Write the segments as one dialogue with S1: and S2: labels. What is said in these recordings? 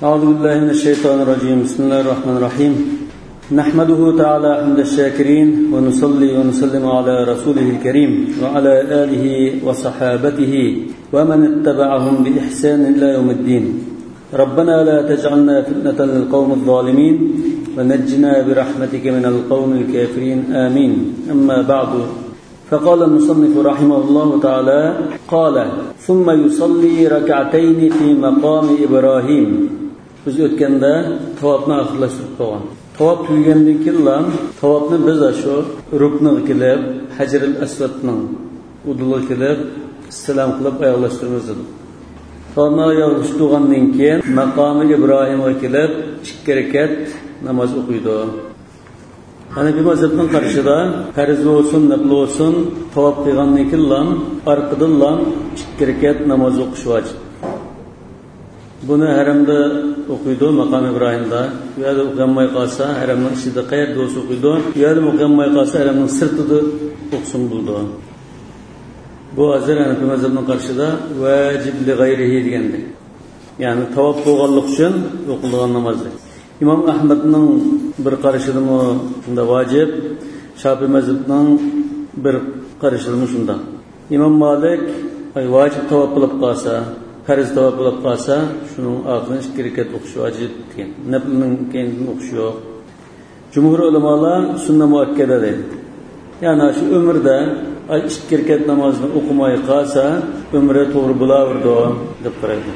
S1: أعوذ بالله من الشيطان الرجيم. بسم الله الرحمن الرحيم. نحمده تعالى حمد الشاكرين ونصلي ونسلم على رسوله الكريم وعلى آله وصحابته ومن اتبعهم بإحسان إلى يوم الدين. ربنا لا تجعلنا فتنة للقوم الظالمين ونجنا برحمتك من القوم الكافرين آمين. أما بعد، فقال المصنف رحمه الله تعالى قال ثم يصلي ركعتين في مقام إبراهيم. Biz o'tganda tavofni oxirlashtirib qo'ygan. Tavof tugagandan keyin tavofni biz shu rukniga kelib, Hajarul Aswadning uduliga kelib, salom qilib oyoqlashtiramiz dedi. Tavofni oyoqlashtirgandan keyin maqomi Ibrohimga kelib 2 rakat namoz o'qiydi. Hanefi mazhabning qarashida farz bo'lsin, nafl bo'lsin, tavof qilgandan keyin orqadan 2 rakat namoz o'qish vojib. Buni haramda o'qiydi, maqom Ibrohimda. Bu yerda o'qiolmay qolsa, haramning ichida qayerda bo'lsa o'qiydi. Bu yerda o'qiolmay qolsa, haramning sirtida o'qisin bo'ldi. Bu hozir Hanefi mazhabining qarashida vojib li g'ayrihi degandek. Ya'ni tavof bo'lganlik uchun o'qilgan namozdir. İmam Ahmadning bir qarashida shunda vojib, Shafiy mazhabining bir qarashida shunda. İmam Malik vojib tavof qilib qolsa, farz tavof qilib qolsa, shuning oxirida 2 rakat o'qish vojib degan. Naflning keyin o'qish yo'q. Jumhur ulamolar sunna muakkada deydi. Ya'ni shu umrda 2 rakat namozni o'qimay qolsa, umri to'g'ri bo'laverdi deb qaraydi.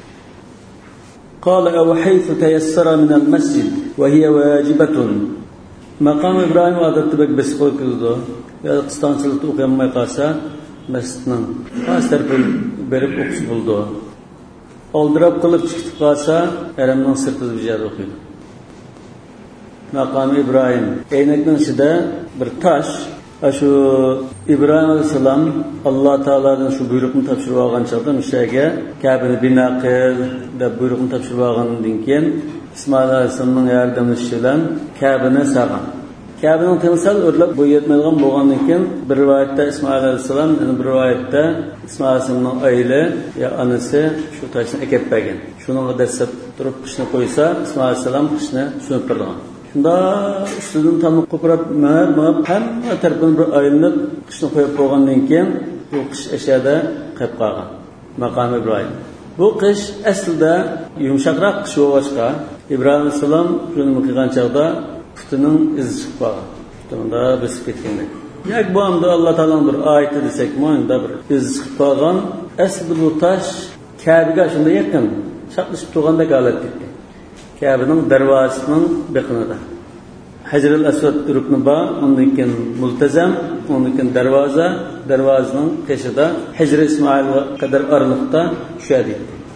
S1: قال أو حيث تيسر من المسجد وهي واجبة. مقام إبراهيم عادتبك بسقول كذا. يا قسطان سلط أقيم ما يقاسا مسجدنا. قاستر برب أقص بلده. أولدرب قلب شفت قاسا أرمنا سرتز بجاد أقيم. مقام إبراهيم. أينكنا شدا برتاش. Aşu İbrahim Aleyhisselam Allah Teala'dan şu buyruğunu tapşırıp alğan çağda müşterike Kabe'ni bina qil deb buyruğunu tapşırıp alğandan keyin İsmail Aleyhisselam'ın yardımcısı bilan Kabe'ni sağgan. Kabe'nin timsal o'rlab bo'y yetmaydigan bo'lgandan keyin bir rivoyatda İsmail Aleyhisselam, bir rivoyatda İsmail Aleyhisselam'ning ayli ya anasi shu toshni akab bergan. Shuningga dastlab turib qishni qo'ysa, İsmail Aleyhisselam qishni sunib turgan. Shunda ustidan tamam qo'pirib, hamma tarafdan bir aylanib qishni qo'yib qo'ygandan keyin bu qish ashada qolib qolgan. Maqom Ibrohim. Bu qish aslida yumshoqroq qish bo'lsa, Ibrohim alayhisalom shuni qilgan chaqda putining izi chiqib qolgan. Putinda bisib ketgandek. Yak bu hamda Alloh taoloning bir oyati desak, mo'yinda bir izi chiqib qolgan. Aslida bu tosh Kabe'ga shunda yaqin, chaqlashib turgandek holat ketdi. Kabe'ning darvozasining biqinida. Hajarul Aswad rukni bor, undan keyin multazam, undan keyin darvozaning qishida Hijr Ismoilga qadar oraliqda tushadi.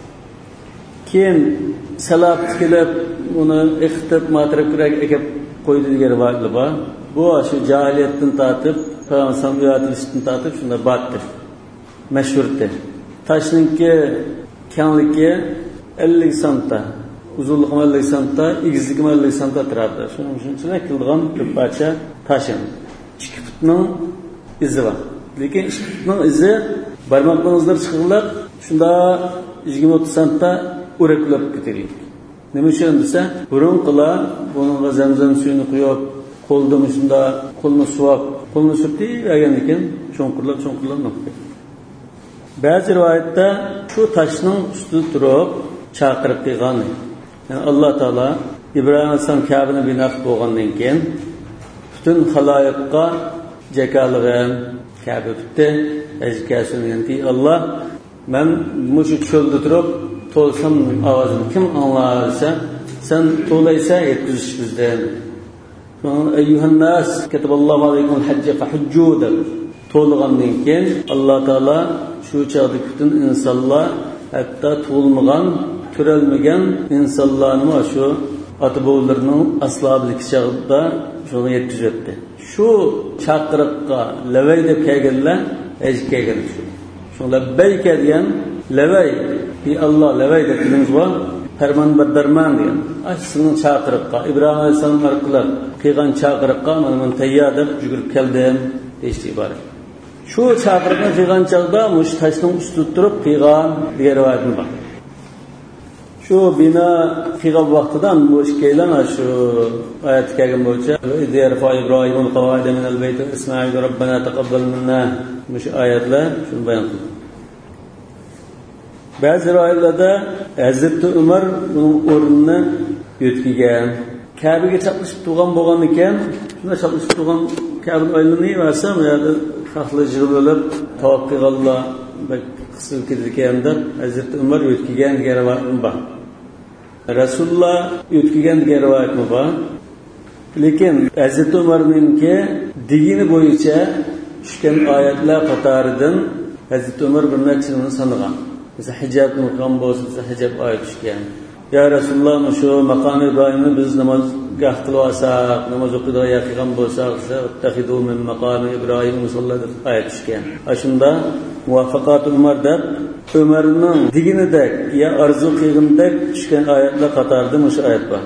S1: Keyin salab kelib uni ixtib matrabga ekib qo'ydi degan rivoyat bor. Bu shu jahiliyatdan tortib, Payg'ambar samiyatdan tortib shunda batdir. Mashhurdir. Tashningki kengligi 50 santa. Uzunluğu 50 santa, egizligi 50 santa turadi. Shuning uchun qilgan bir parcha tashin. 2 futning izi bor. Lekin 2 futning izi barmoqlaringizlar chiqilib, shunda 20-30 santa o'raklab ketadi. Nima uchun desa, burun qila, bunga zamzam suyini quyib, qo'lda shunda qo'lni suvab, qo'lni surtdi, degandan keyin cho'nqirlab noqdi. Ba'zi rivoyatda shu toshning ustida turib chaqirib qilgan. Yani Allah Teala İbrahim Aleyhisselam Kabe'ni bina qilib bo'lgandan keyin bütün xaloyiqqa jakalığın Kabe tutdi. Ejkasini Allah men mushu cho'lda turib to'lsam ovozini kim anglarsa sen to'laysa yetkazish bizdan. Eyyuhan nas kataballohu alaykumul hajja fahujju deb to'lgandan keyin Allah Teala shu chaqda bütün insonlar hatta to'lmagan türelmegen insanlarını şu ata-bobolarının aslablik çağında şunu yetkizdi. Şu çaqırıqqa levey deb kelganlar ejke kelgan. Şu lebbey kelgan levey bi Allah levey deb tilimiz var. Ferman berderman degan. Aslının çaqırıqqa İbrahim Aleyhisselam arqılar qilgan çaqırıqqa men tayyor deb yugurib keldim deyishdi iborat. Şu çaqırıqqa qilgan chaqda mush tashning ustida turib qilgan degan rivoyat bor. Şu bina qilgan vaqtidan bu ishkaylan shu oyat kelgan bo'yicha "Izyarfa İbrahimul qavaida minal bayt Ismoil robbana taqabbal minna" mush oyatlar shuni bayon qildi. Ba'zi rivoyatlarda Hazrat Umar buning o'rnini yetkigan. Kabe'ga chaqlashib turgan bo'lgan ekan, shunda chaqlashib turgan Kabe o'yinini versam yo'da xalqlar yig'ilib tavob qilganlar qisib ketgan deb Hazrat Umar yetkigan degan rivoyat bor. Rasululloh yetkigan degan rivoyat bor. Lekin Hazrat Umarninki digini bo'yicha tushgan oyatlar qatoridan Hazrat Umar bir nechini sanagan. Mesela hijab muqam bo'lsa, hijab oyat tushgan. Ya Rasululloh, shu maqom İbrahimni biz namozga qilib olsak, namoz o'qida yaqigan bo'lsak, taxidu min maqom İbrahim musallat oyat tushgan. Shunda muvaffaqat Umar deb Umarning diginidek ya arzu qilgandek tushgan oyatlar qatorida o'sha oyat bor.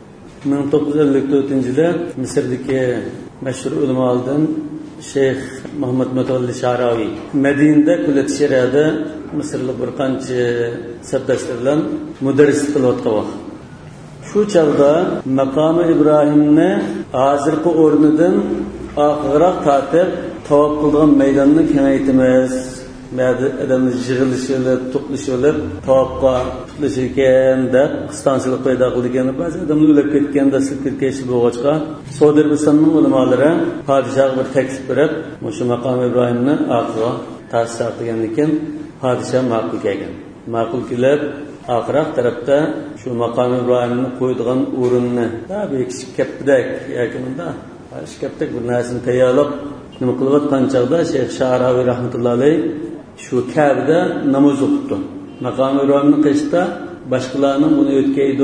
S1: 1954-yilda Misrdagi mashhur ulamolardan Şeyh Muhammed Mutawalli Sha'raviy Madinada Kullet Shariada Misrlik bir qancha sabdashlar bilan mudarris qilayotgan vaqt. Shu chog'da maqomi İbrahimni hozirgi o'rnidan oxirroq tortib tavob qilgan maydonni kengaytimiz. Ma'da odamlar yig'ilishib, to'plashib, tavobga tuplashgan deb qistanchilik paydo qilgan. Ba'zi odamlar o'lib ketganda silkirkashi bo'lg'achqa Saudiya Arabistonining ulamolari podshohga bir taklif berib, o'sha maqom İbrahimni oxirga ta'sir qilgan ekan, podshoh ma'qul kelgan. Ma'qul kelib, oxirroq tarafda shu maqom İbrahimni qo'ydigan o'rinni, tabiiy kapdak yoki bunda kapdak bir narsani tayyorlab nima qilayotgan chog'da Shayx Sha'raviy rahmatullohi alayhi shu Kabe'da namoz o'qibdi. Maqom İbrahimni qishda boshqalarning buni o'tkaydi,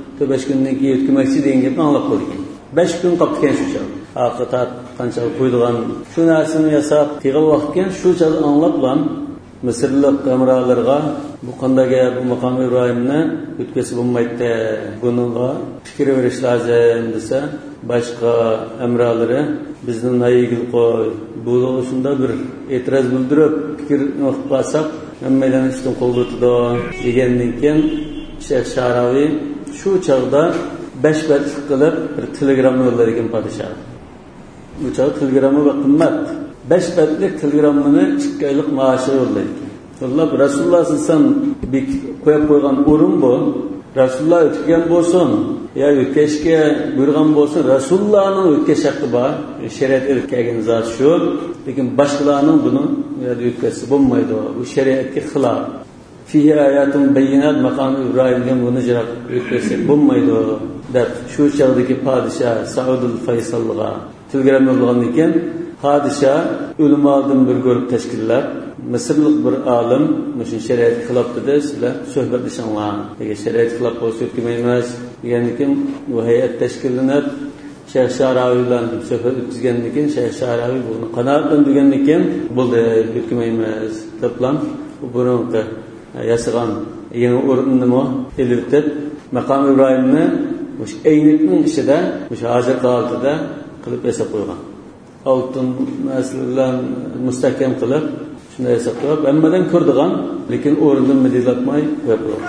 S1: 5 kundan keyin o'tkamoqchi degan gapni anglab qolgan. 5 kun qolgan shu chog'. Oxirda qancha qo'ydigan shu narsani yasab qilgan vaqtgan shu chog' anglablan Misrlik amralarga bu qanday bu maqom İbrahimni o'tkazib bo'lmaydi, buningga fikr berish lozim desa, boshqa amralari bizni nayigil qo'y. Bu shunda bir e'tiroz bildirib, fikr qilsak, hammadan ishdan qo'lg'utdi degandan keyin Shayx Sha'raviy shu chog'da 5 bat qilib bir telegram yo'llagan podshoh. Bu chog' telegramni va qimmat 5 batlik telegramni 2 oylik maoshi yo'llaydi. Yo'llab Rasululloh sallam qo'yib qo'ygan o'rin bu. Rasululloh o'tgan bo'lsin, ya o'tkashga buyurgan bo'lsin, Rasulullohning o'tkash haqqi bor. Shariat erkagan zot shu, lekin boshqalarning buni o'tkazsa bo'lmaydi. Bu shariatga xilof. Fihi ayatun bayyinat maqom İbrahimga buni jirab o'tkazsa bo'lmaydi deb shu chog'dagi podshoh Saudul Faysalga telegram yo'llagan ekan. Podshoh ulamodan bir guruh tashkillab Misrlik bir olim mushun shariat xilof dedi, sizlar suhbatlashinglar. Agar shariat xilof bo'lsa o'tmaymiz degandan keyin bu hay'at tashkillanib Shayx Sha'raviy bilan suhbat o'tkazgandan keyin Shayx Sha'raviy buni qanoatlantirgandan keyin bo'ldi, o'tmaymiz deb plan bu burunqi yasagan yangi o'rnini elitib maqom İbrahimni o'sha aynakning ichida o'sha hozir holatida qilib yasab qo'ygan. Altın meseleler müstahkem qilib shunday yasab qo'yib, hammadan ko'rdigan, lekin o'rnidan medilatmay qo'yib.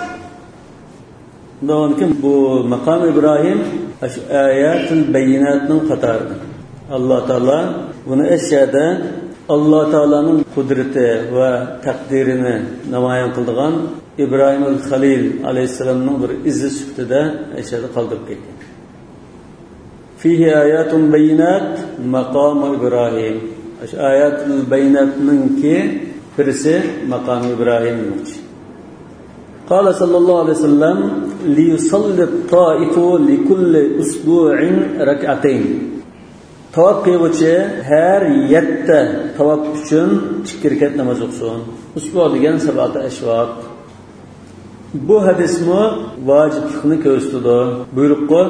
S1: Bundan keyin bu maqom İbrahim shu ayatul bayinatning qatorida. Alloh taolo buni ashada Alloh taolaning qudrati va taqdirini namoyon qildigan İbrahim al-Khalil alayhisalomning bir izi sifatida ashada qoldirib ketgan. Fihi ayatun bayinat maqam İbrahim. Aş ayatul bayinatninki birisi maqam İbrahim'miş. Qala sallallahu aleyhi ve sellem li yusalli at-ta'ifu li kulli usbu'in rak'atayn. Tavaf qiluvchi har 7 tavaf uchun 2 rakat namoz o'qisin. Usbu' degan 7 ashvat. Bu hadismi vojiblikni ko'rsatadi. Buyruqqa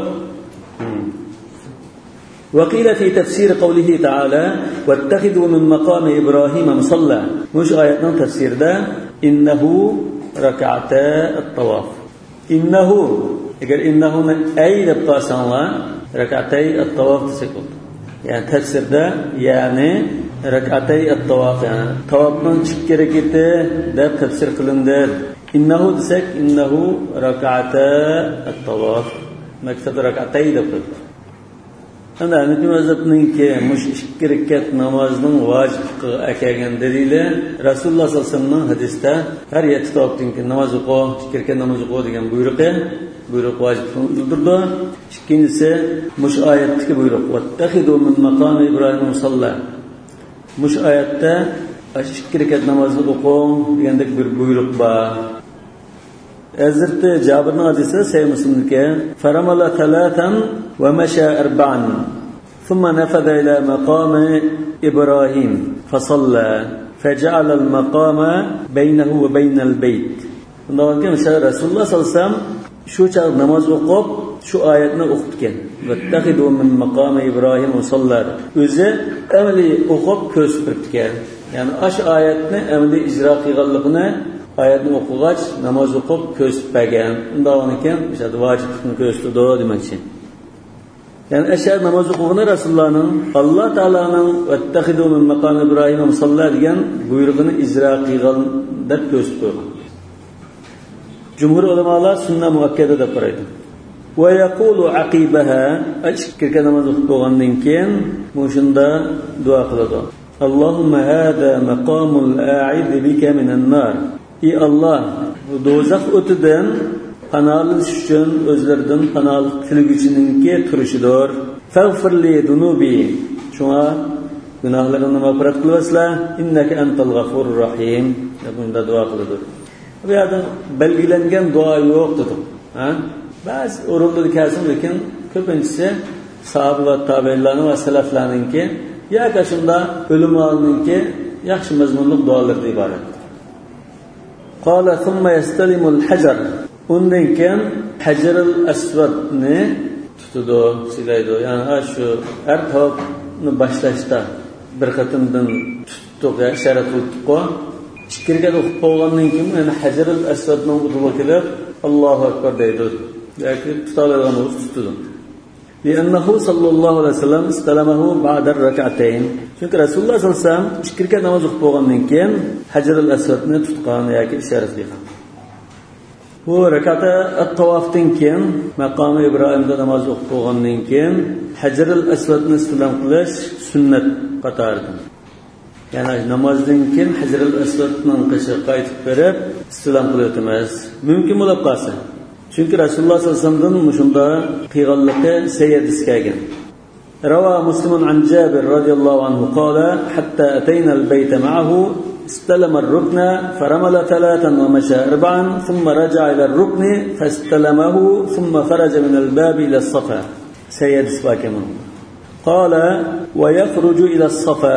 S1: وقيل في تفسير قوله تعالى واتخذوا من مقام إبراهيم مصلى مش آياتنا تفسير ده إنه ركعتا الطواف إنه اگر إنه أي نبقى سنلا ركعتي الطواف تسكت يعني تفسير ده يعني ركعتي الطواف يعني طوافنا شكركته ده تفسير قلندر innahu desek innahu rak'ata at-tawaf maksad rak'atay deb qo'ydi. Ana Hanifi mazhabiningki mush 2 rakat namozning vojib ekan dedilar. Rasululloh sollallohu alayhi vasallamning hadisda har 7 tavafdan namoz o'qi, 2 rakat namoz o'qi degan buyruq vojib bildirdi. Ikkinchisi mush oyatdagi buyruq vattaxidu min maqami Ibrohim musalla. Mush oyatda 2 rakat namozni o'qing degandek bir buyruq bor. Hazreti Jabirning hadisi Sahih Muslim'dagi faramala talatan va masha arba'an thumma nafada ila maqami Ibrahim fasalla faja'ala al-maqama baynahu va baynal bayt. Bundan keyin Rasululloh sallallohu alayhi vasallam shu chaq namoz o'qib shu oyatni o'qitgan. Vattaxidu min maqami Ibrahim musalla. O'zi amali o'qib ko'rsatgan. Ya'ni ash oyatni amali ijro qilganligini oyatni o'qigach namoz o'qib ko'rsatgan. Undan keyin o'sha vojibni ko'rsatdi demoqchi. Yani ashar namoz o'qigani Rasulullohning Alloh taolaning vattaxidu min maqami Ibrahim musalla degan buyrug'ini ijro qilgan deb ko'rsatgan. Jumhur ulamolar sunna muakkada deb qaraydi. Va yaqulu aqibaha ashkirga namoz o'qib bo'lgandan keyin mushunda duo qiladi. Allohumma hada maqamul a'id bika minan nar. Ey Allah, bu do'zax o'tidan panohlanish uchun o'zlaridan panohlik tilguchininki turishidir. Faghfirli dunubi. Shunga gunohlarimni mag'firat qilsizlar. Innaka antal g'afurur rahim. Bunda duo qiladi. Bu yerda belgilangan duo yo'q dedi. Ba'zi o'rinlarda kelsin, lekin ko'pinchisi sahoba va tabiinlarning va salaflarningki yoki shunda o'limalarningki yaxshi mazmunli duolardan iborat. Qala thumma yastalimul hajar. Undan keyin hajarul aswadni tutadi, silaydi. Ya'ni shu har tavafni boshlashda bir qatimdan tutdi, ishorat qildi. Ikirga o'qib bo'lgandan keyin yana hajarul aswadni o'qib kelib Allohu akbar deydi. Yoki tutoladigan bo'lsa tutadi. Li'annahu sallallohu alayhi vasallam istalamahu ba'da rak'atayn. Chunki Rasululloh sallallohu alayhi vasallam ikirga namoz o'qib bo'lgandan keyin hajarul aswadni tutgan yoki ishorat qilgan. Bu rak'ata at-tawafdan keyin maqomi Ibrohimda namoz o'qib bo'lgandan keyin hajarul aswadni istilam qilish sunnat qatoridir. Yani namazdan keyin hajarul aswadning qishi qaytib berib istilam qilib mumkin bo'lib qolsa. Chunki Rasululloh sollallohu alayhi vasallamdan mushunda qilganligi sayyidis kelgan. Rawa Muslimun an Jabir radhiyallohu anhu qala hatta atayna al-bayta ma'ahu istalama ar-rukna faramala thalathan wa masha arba'an thumma raja'a ila ar-rukni fastalamahu thumma kharaja min al-bab ila as-safa. Sayyidis bakiman. Qala wa yakhruju ila as-safa.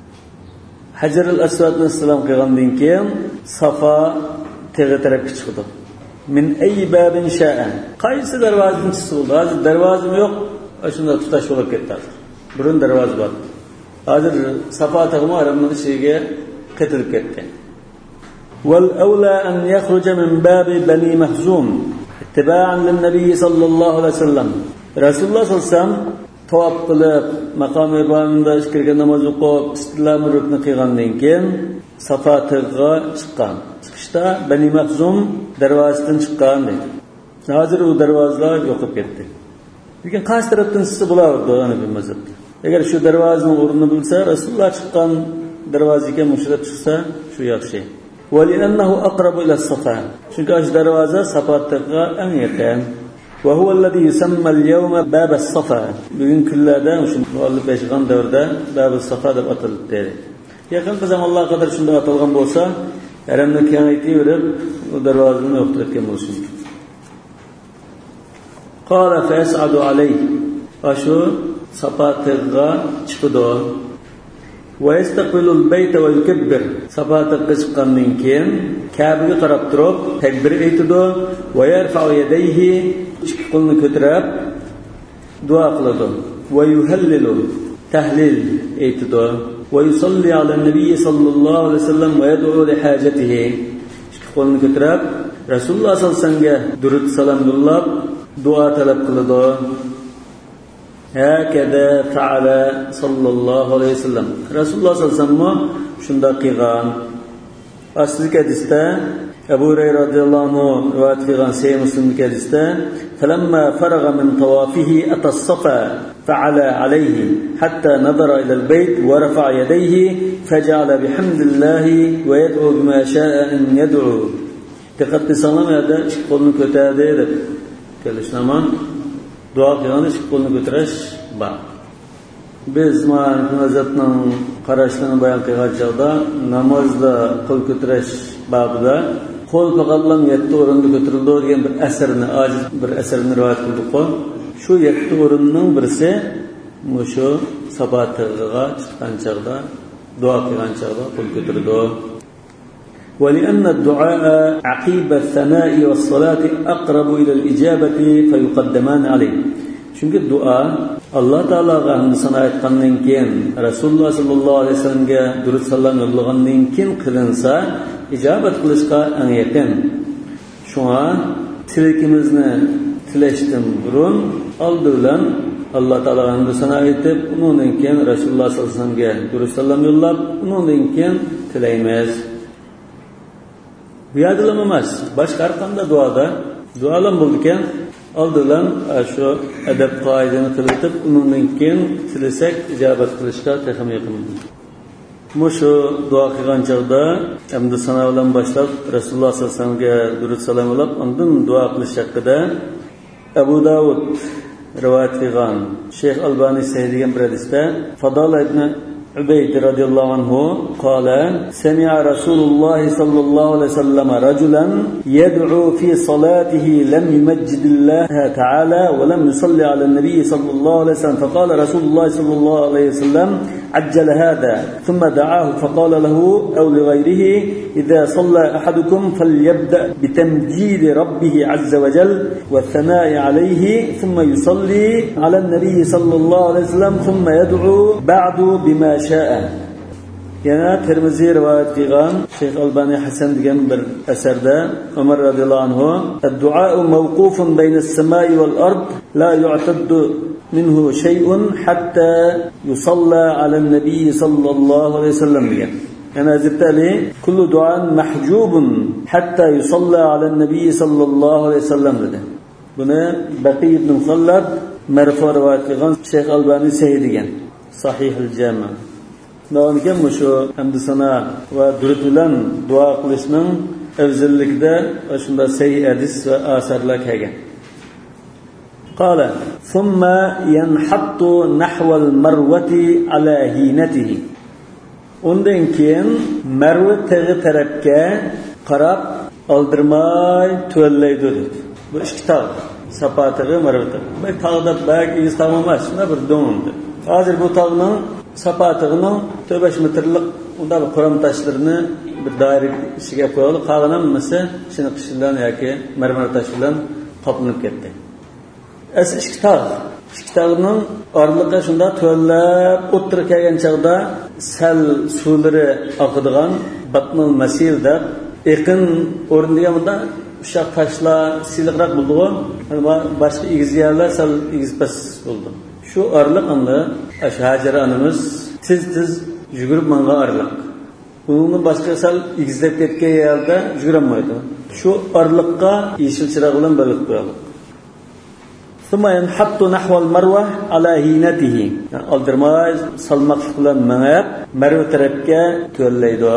S1: Hajar al-aswadni istilam qilgandan keyin Safa tag'i tarafga chiqdi. Min ay babin sha'a. Qaysi darvozadan chiqsa bo'ldi? Hozir darvozam yo'q, shunda tutash bo'lib ketdi. Burun darvoza bor. Hozir Safa tag'imi aramning ichiga ketilib ketdi. Wal awla an yakhruja min babi bani Mahzum ittiba'an lin-nabiy sallallohu alayhi vasallam. Rasululloh sallallohu alayhi vasallam tavaf qilib maqom Ibrahimda kirgan namoz o'qib istilam rukni qilgandan keyin Safa tag'iga chiqqan. Chiqishda Bani Mahzum darvozasidan chiqqan dedi. Hozir u darvozalar yo'qib ketdi. Lekin qaysi tarafdan chiqsa bo'lardi Hanifi mazhabda. Agar shu darvozaning o'rnini bilsa, Rasululloh chiqqan darvozaga mushrat chiqsa, shu yaxshi. Va li'annahu aqrabu ila as-Safa. Chunki shu darvoza Safa tag'iga eng yaqin. Wa huwa alladhi yusamma al-yawma bab as-Safa. Bugun kunlarda o'sha muallif yashagan davrda bab as-Safa deb atalibdi. Yaqin zamonlar qadar shunday atalgan bo'lsa, haramni kengaytirib, u darvozani o'qtirgan bo'lsin. Qala fa yas'adu alayhi. Ashu Safa tag'iga chiqdi. Wa yastaqbilu al-bayta wa yukabbir. Safa tag'iga chiqqandan keyin Ka'baga qarab turib takbir aytdi va yarfa'u yadayhi ikki qo'lni ko'tarib duo qiladi. Va yuhallilu tahlil aytdi. Va yusalli ala nabiy sallallohu alayhi vasallam va yad'u li hajatihi. Ikki qo'lni ko'tarib Rasululloh sallallohu alayhi vasallamga durud salom yo'llab duo talab qiladi. Hakada fa'ala sallallohu alayhi vasallam. Rasululloh sallallohu alayhi vasallam shunda qilgan. Asli hadisda Ebu Hureyre radıyallahu anh rivayet kılan Sahih Müslim'deki hadiste فَلَمَّا فَرَغَ مِنْ طَوَافِهِ أَتَى الصَّفَا فَعَلَى عَلَيْهِ حَتَّى نَظَرَ إِلَى الْبَيْتِ وَرَفَعَ يَدَيْهِ فَجَعَلَ بِحَمْدِ اللّٰهِ وَيَدْعُوا بِمَا شَاءَ أَنْ يَدْعُوا. Dikkatli sanlamaya iki kolunu kötüye edip gelişnaman dua kılan iki kolunu götüreş var. Biz Muhammed Hazretinin karıştığını bayan kıyacağda namazda kol götüreş babıda kol paqallam yetti orunda götürüldü diyen bir eserini, aciz bir eserini rivayet kıldık o. Şu yetti orunun birisi şu sabatıga çıkan çağda, dua kılan çağda kol götürdü. وَلِأَنَّ الدُّعَاءَ عَقِيبَ الثَّنَاءِ وَالصَّلَاةِ أَقْرَبُ إِلَى الْإِجَابَةِ فَيُقَدَّمَانَ عَلَيْهِ. Çünkü dua Allah Teala'ga hamd sana aytgandan keyin Rasulullah sallallahu aleyhi ve sellemge durud sallam yollagandan keyin kılınsa icabet kılışka en yakın. Şuna tilekimizni tileştim burun aldı bilen Allah Teala'ga hamd sana aytıp ondan keyin Rasulullah sallallahu aleyhi ve sellemge durud sallam yollap ondan keyin tileymiz. Bu yadılamamaz. Başka arkanda dualan buldukken aldılan şu edep kaidini kılıtıp onundan keyin tilesek icabet kılışka tehim yakın. Şu dua kılgan çağda hamd sana bilen başlap Rasulullah sallallahu aleyhi ve sellemge durud salam olap ondan dua kılış hakkında Ebu Davud rivayet kılgan Şeyh Albani Sahih degan bir hadiste Fadala ibn Ubeyd radıyallahu anhu قال سمع رسول الله صلى الله عليه وسلم رجلا يدعو في صلاته لم يمجد الله تعالى ولم يصلي على النبي صلى الله عليه وسلم فقال رسول الله صلى الله عليه وسلم عجل هذا ثم دعاه فقال له أو لغيره إذا صلى أحدكم فليبدأ بتمجيد ربه عز وجل والثناء عليه ثم يصلي على النبي صلى الله عليه وسلم ثم يدعو بعد بما شاء. Yana Tirmizi rivayet kılgan Şeyh Albani Hasan degan bir eserde Ömer radıyallahu anhu "Ed-du'a mevqufun beyne's-semai vel-ard la yu'taddu minhu şey'un hatta yusalla alen-nebi sallallahu aleyhi ve sellem" degan. Yani Hazreti Ali kullu du'an mahjubun hatta yusalla alen-nebi sallallahu aleyhi ve sellem dedi. Bunu Baqi ibn Khallad marfu rivayet kılgan Şeyh Albani Sahih degan Sahihul Cami. Nağınken şu hamd sana ve durud bilen dua kılışның afzalligida şunda sahih hadis ve asarlar kelgan. Qala thumma yanhattu nahwa al-marwati ala hinatihi. Ondan keyin Marva tag'i tarafga qarab aldirmay tuvallaydi dedi. Bu ikki tog' sapatiga Marva. Bu tog'da bak iz tog'mas, shuna bir do'ndi. Hozir bu tog'ning sapatığının 5 metrlik unda bir Kur'an taşlarını bir daire içine koyalım. Qağınamasa şunu qışılan yoki marmar taş bilan qoplanib ketdi. Ikki tog'ning oraliga shunda to'lab o'tirib kelgan chaqda sal suvlari oqadigan batnul masil deb yaqin o'rindiga bunda ushaq tashlar siliqroq bo'ldi. Boshqa egiz yerlar sal egizpas bo'ldi. Şu arlık anda Hacer anımız tiz yugurib manga arlık. Bunun başka sal igizlep ketken yerde yuguramaydı. Şu arlıkka yeşil çırak bilan balık koyalım. Thumma yanhattu nahwa al-marwa ala hinatihi. Aldırmay salmak bilan mangab Marva tarafga to'llaydi.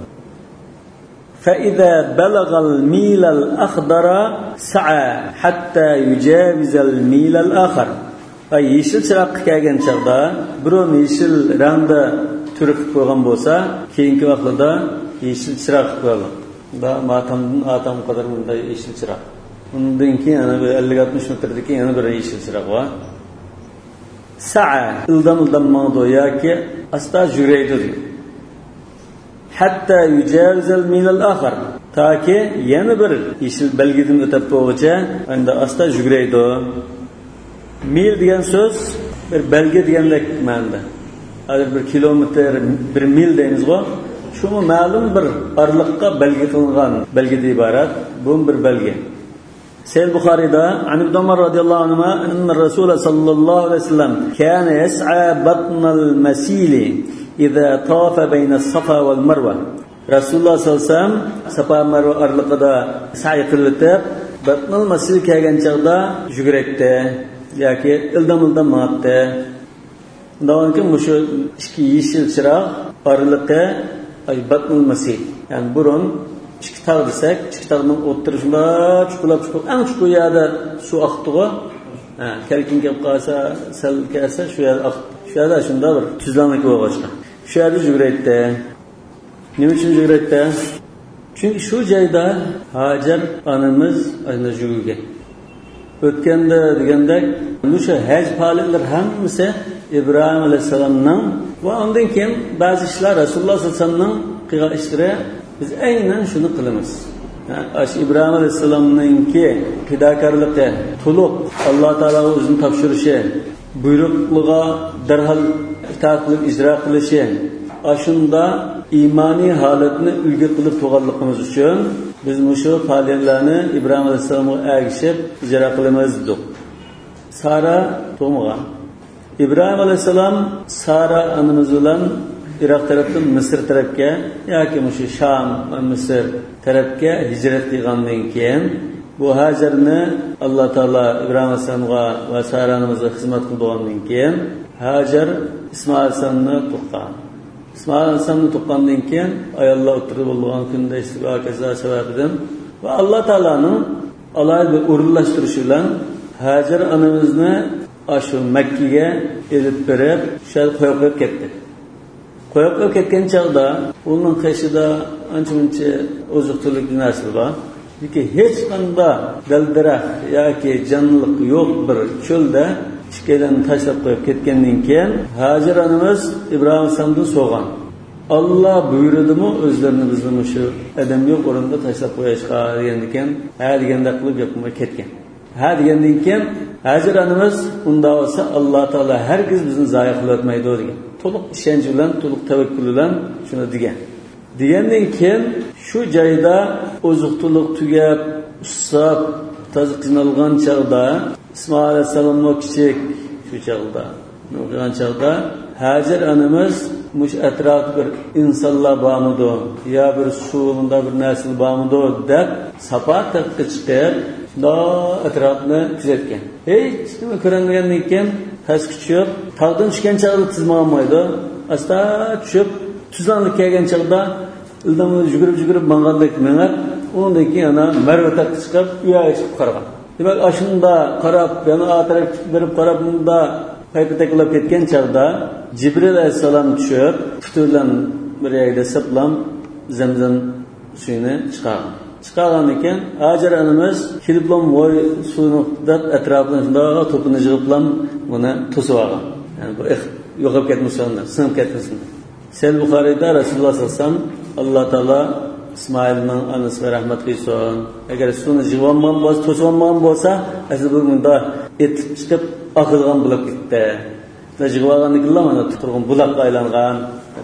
S1: فإذا بلغ الميل الأخضر سعى حتى يجاوز الميل الآخر. Yeşil çırak kelgan chaqda biron yeşil rangda turib qo'ygan bo'lsa, keyingi vaqtda yeşil çırak qo'yadi. Da matamdan atam qadar bunday yeşil çırak. Undan keyin yana 50-60 metrdagi yana bir yeşil çırak bor. Sa'a ildam ma'do yoki asta yuraydi. Hatta yujavizal min al-akhar. Taki yana bir yeşil belgidan o'tib qo'yguncha, unda asta yuraydi. Mil degan so'z bir belge degandek ma'noda. Agar bir kilometr, bir mil deymiz-ku, şu ma'lum bir araliqqa belge qilingan belgida iborat, bu bir belge. Sahih Buxoriyda an Ibn Umar radhiyallohu anhu anna Rasul sallallohu alayhi vasallam kana yas'a batnal masili idza tafa bayna as-safa wal marwa Rasululloh sallallohu alayhi vasallam Safa Marva oraliqida sa'i qilib, batnul masjid kelgan chaqda yuguraydi yoki ildam maqdi. Undan keyin mushu ikki yeshil chiroq oraliqi batnul masjid. Ya'ni burun ikki tog' desak, ikki tog'ning o'tirishida chuqurlab eng chuqur yerda suv oqdi. Kelkin kelib qolsa, sel kelsa shu yerda oqdi. Shu yerda shunda bir tuzlanlik bo'lgan. Shu yerda yuguraydi. Nima uchun yuguraydi? Chunki shu joyda Hajar onamiz ana yugurgan. O'tganda degandek, o'sha haj faoliyatlar hammasi İbrahim alayhissalomning va undan keyin ba'zi ishlar Rasululloh sallallohu alayhi vasallamning qilgan ishlari biz aynan shuni qilamiz. İbrahim alayhissalomningki fidokorligi, to'liq Alloh taolo o'zini topshirishi, buyruqliga darhol itoat qilib ijro qilishi, ashunda iymoniy holatni ulgu qilib turganligimiz uchun biz mushu faoliyatlarni İbrahim alayhissalomga ergishib ijro qilamiz dedik. Sara tug'magan. İbrahim alayhissalom Sara onamiz bilan Iroq tarafdan Misr tarafga yoki mushu Sham va Misr tarafga hijrat qilgandan keyin bu Hajarni Alloh taolo İbrahim alayhissalomga va Sara onamizga xizmat qilgandan keyin Hajar İsmoil alayhissalomni tuqqan. İsmoil alayhissalomni tuqqandan keyin ayollar o'tirib bo'lgan kunda istiqoza sababidan va Alloh taoloning alohida o'rinlashtirishi bilan Hajar onamizni ashu Makkaga elib berib, shu qo'yib ketdi. Qo'yib ketgan chaqda uning qishida ancha-muncha oziq-tulik narsa bor. Lekin hech qanday dildirax yoki jonliq yo'q bir cho'lda ikkalan tashlab qo'yib ketgandan keyin Hajar onamiz İbrahim alayhisalomdan so'rgan. Alloh buyurdimi o'zlarini bizni shu odam yo'q o'rinda tashlab qo'yishga degandan ha deganda qilib yo'qmay ketgan. Ha degandan keyin Hajar onamiz unda olsa Alloh taolo hargiz bizni zoya qilib o'tmaydi degan. To'liq ishonch bilan, to'liq tavakkul bilan shuni degan. Degandan keyin shu joyda oziq-tuliq tugab, usab, toza qiynalgan chaqda İsmoil alayhissalomning kichik shu chaqda, bo'lgan chaqda Hajar onamiz mush atrofda bir insonlar bormidi, yo bir suvda bir narsa bormidi deb Safa taqqa chiqib, atrofni kuzatgan. Hech nima ko'rinmagandan keyin pastga tushib, tog'dan tushgan chaqda tizmamaydi. Asta tushib, tuzlanlik kelgan chaqda ildamni yugurib mangandek mengab, undan keyin ana Marva taqqa chiqib, uyoqqa chiqib qaragan. Demak, ashunda qarab, yana atrofga berib qarab, bunda paypateklab ketgan chaqda Jibril alayhissalom tushib, puturlan bir yerda saplam Zamzam suyini chiqargan ekan, Hajar onamiz keliblam voy suvni deb atrofini shunda to'pini yig'iblam buni to'sib olgan. Ya'ni bu yo'qolib ketmasin, sinib ketmasin. Sahih Buxoriyda Rasululloh sallallohu alayhi vasallam Alloh taolo İsmoilning onasiga rahmat qilsin. Agar suvni yig'olmagan bo'lsa, to'sib olmagan bo'lsa, asli bu bunda etib chiqib oqilgan bo'lib ketdi. Tajribalarni mana turgan buloqqa aylangan.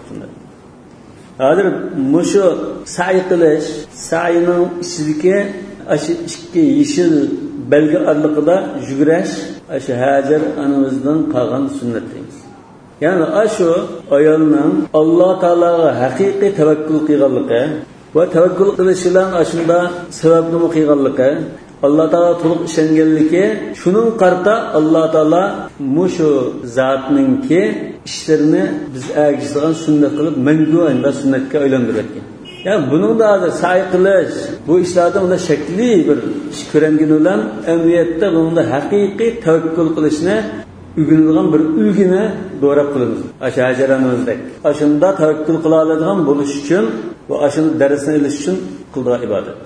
S1: Hozir mushu sa'i qilish, sa'ining ichidagi ashi ikki yeshil belgi oraliqida yugurish, ashi Hajar onamizning qolgan sunnatimiz. Ya'ni ashu ayolning Alloh taologa haqiqiy tavakkul qilganligi va tavakkul qilish bilan ashunda sababni qilganligi, Alloh taolo to'liq ishonganligi, shuning qarta Alloh taolo mushu zotningki ishlarini biz agishtirgan sunnat qilib mangu anda sunnatga aylantirgan. Ya'ni buning da sa'i qilish, bu ishlarda unda shakli bir ish ko'rangani bilan amniyatda bunda haqiqiy tavakkul qilishni ugunilgan bir ulgini do'rab qilamiz. Ashajaramizdek. Ashunda tavakkul qila oladigan bo'lish uchun va ashuni darsini olish uchun qilgan ibodat.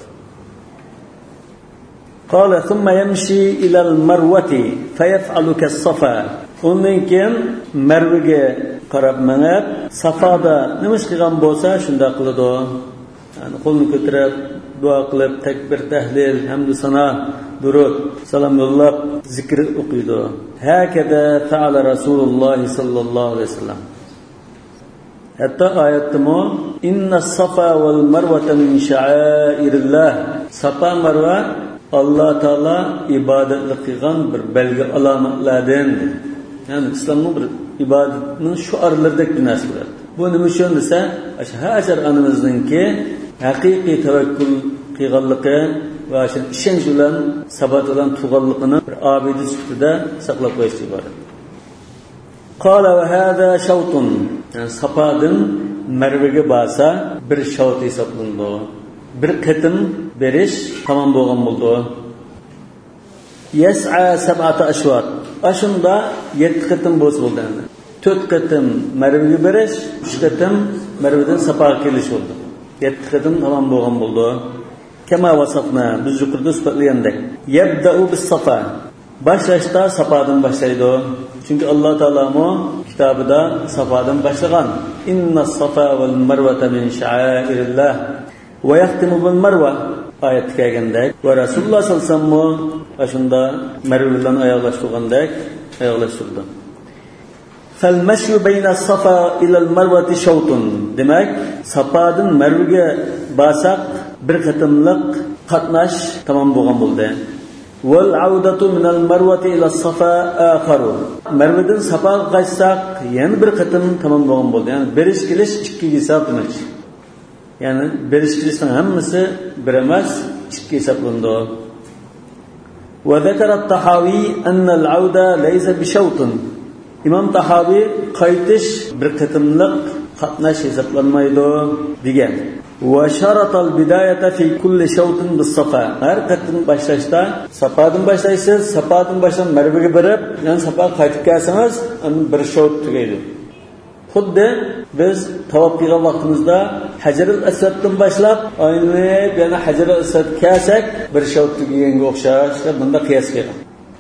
S1: قال ثم يمشي إلى المروة فيفعل كالصفا. Ondan keyin Marvaga qarab menib, Safoda nima qilgan bo'lsa, shunda qiladi. Ya'ni qo'lni ko'tarib, duo qilib, takbir, tahlil, hamd sana, durud, salom yo'llab, zikr o'qiydi. Hakada fa'ala Rasululloh sallallohu alayhi vasallam. Hatta oyatda inna safa val marvata min sha'airillah. Safa Marva Alloh taolo ibodatlik qilgan bir belgi alomatlardan. Yani İslam'ın bir ibadetinin şu aralardaki bir narsa bo'ladi. Bu nima uchun desa, Hajar onamizningki haqiqiy tavakkul qilganligi va shu ishonch bilan sabat bilan tug'anligini bir obida sifatida saqlab qo'yish iborat. Qala va hada shawtun, yani sapadin Marvaga borsa bir shawt hisoblandi. Bir qitim berish tamom bo'lgan bo'ldi. Yas'a sab'ata ashwat. Ashunda 7 qitim bo'ldi. 4 qitim Marvaga berish, 3 qitim Marvadan Safaga kelish bo'ldi. 7 qitim tamom bo'lgan bo'ldi. Kama vasafna biz yuqorida isbotlagandek. Yabda'u bis-safa. Başlashda Safadan boshlaydi. Chunki Alloh taolamo kitobida Safadan boshlagan. Innas-safa val marvata min sha'airillah va yahtimu bil marva oyat kelgandek va Rasululloh sollallohu alayhi vasallam shunda Marva bilan oyoqlashtirgandek oyoqlashtirdi. Fal-mashyu bayna as-safa ila al-marvati shawtun. Demak, Safadan Marvaga borsak bir qatimliq qatnash tamom bo'lgan bo'ldi. Wal audatu min al-marvati ila as-safa akharu. Marvadan Safaga qaytsak yana bir qatim tamom bo'lgan bo'ldi. Ya'ni berish kelish 2 hisob demak. Yani berish kelishning hammasi bir emas, 2 hisoblandi. Wa zakara at-Tahawi anna al-auda laysa bi shawtun. İmam Tahawi qaytish bir qatimliq qatnash hisoblanmaydi degan. Wa sharata al-bidayata fi kulli shawtin bis-safa. Har qatim boshlashda Safadan boshlaysiz, Safadan boshdan Marvaga borib, yani Safaga qaytib kelsangiz, bir shawt tugaydi. Xuddi biz tavob qilgan vaqtimizda Hajarul Aswaddan boshlab, oynib yana Hajarul Aswad kelsak, bir shawt tugaganga o'xshash bunda qiyos qilgan.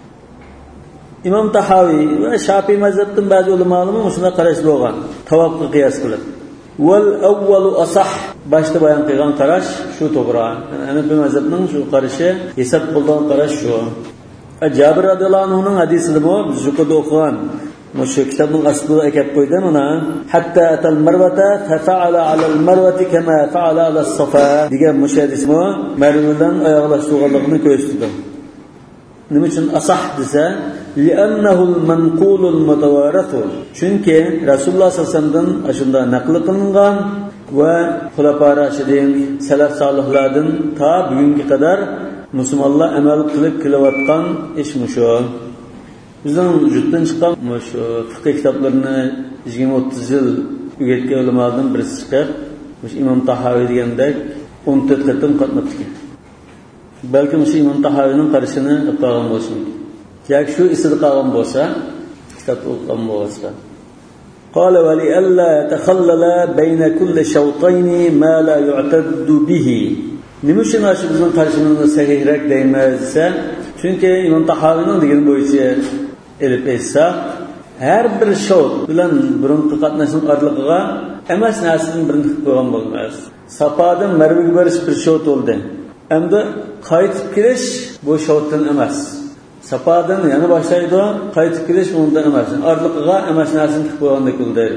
S1: İmam Tahawi va Shafiy mazhabdan ba'zi ulamolar shunday qarash bo'lgan. Tavobga qiyos qilib. Wal awwalu asah boshda bayon qilgan qarash shu to'g'ri. Ana bu mazhabning shu qarashi hisob bo'lgan qarash shu. Jabir radhiyallohu anhuning hadisida bu biz yuqorida o'qigan Mushu kitobning aslida aytib qo'ydi mana hatta atal marvata fa fa'ala 'ala al-marvati kama fa'ala 'ala as-safa degan mushadismo Marvadan oyoqlashtirganligini ko'rsatdi. Nima uchun asah desa, li'annahu al-manqul al-mutawarith. Chunki Rasululloh sollallohu alayhi vasallamdan ashunda naql qilingan va xulafa rashidin, salaf solihlardan ta bugunga qadar musulmonlar amal qilib kelayotgan ish mushu. Bizning vujuddan chiqqan shu fiqh kitoblarini 20-30 yil o'rgatgan ulamolardan birisi chiqib, Imom Tahaviy degandek 14 qatim qatnashgan. Balki shu Imom Tahawiyning qarashini o'qigan bo'lishi mumkin. Yoki shu isida qolgan bo'lsa, kitob o'qigan bo'lsa. Qala va li alla yatakhallala bayna kulli shawtayn ma la yu'taddu bihi. Nima uchun shu bizning qarashimizni sahihroq deymiz desa, chunki Imom Tahawiyning degan bo'yicha elib esa her bir shawt bilan burunqi qatnashning oraligiga emas narsadan birini qo'ygan bo'lmas. Safadan Marvaga borish bir shawt bo'ldi. Endi qaytib kelish bu shawtdan emas. Safadan yana boshlaydi, qaytib kelish undan emas. Oraligiga emas narsani qo'ygandek bo'ldi.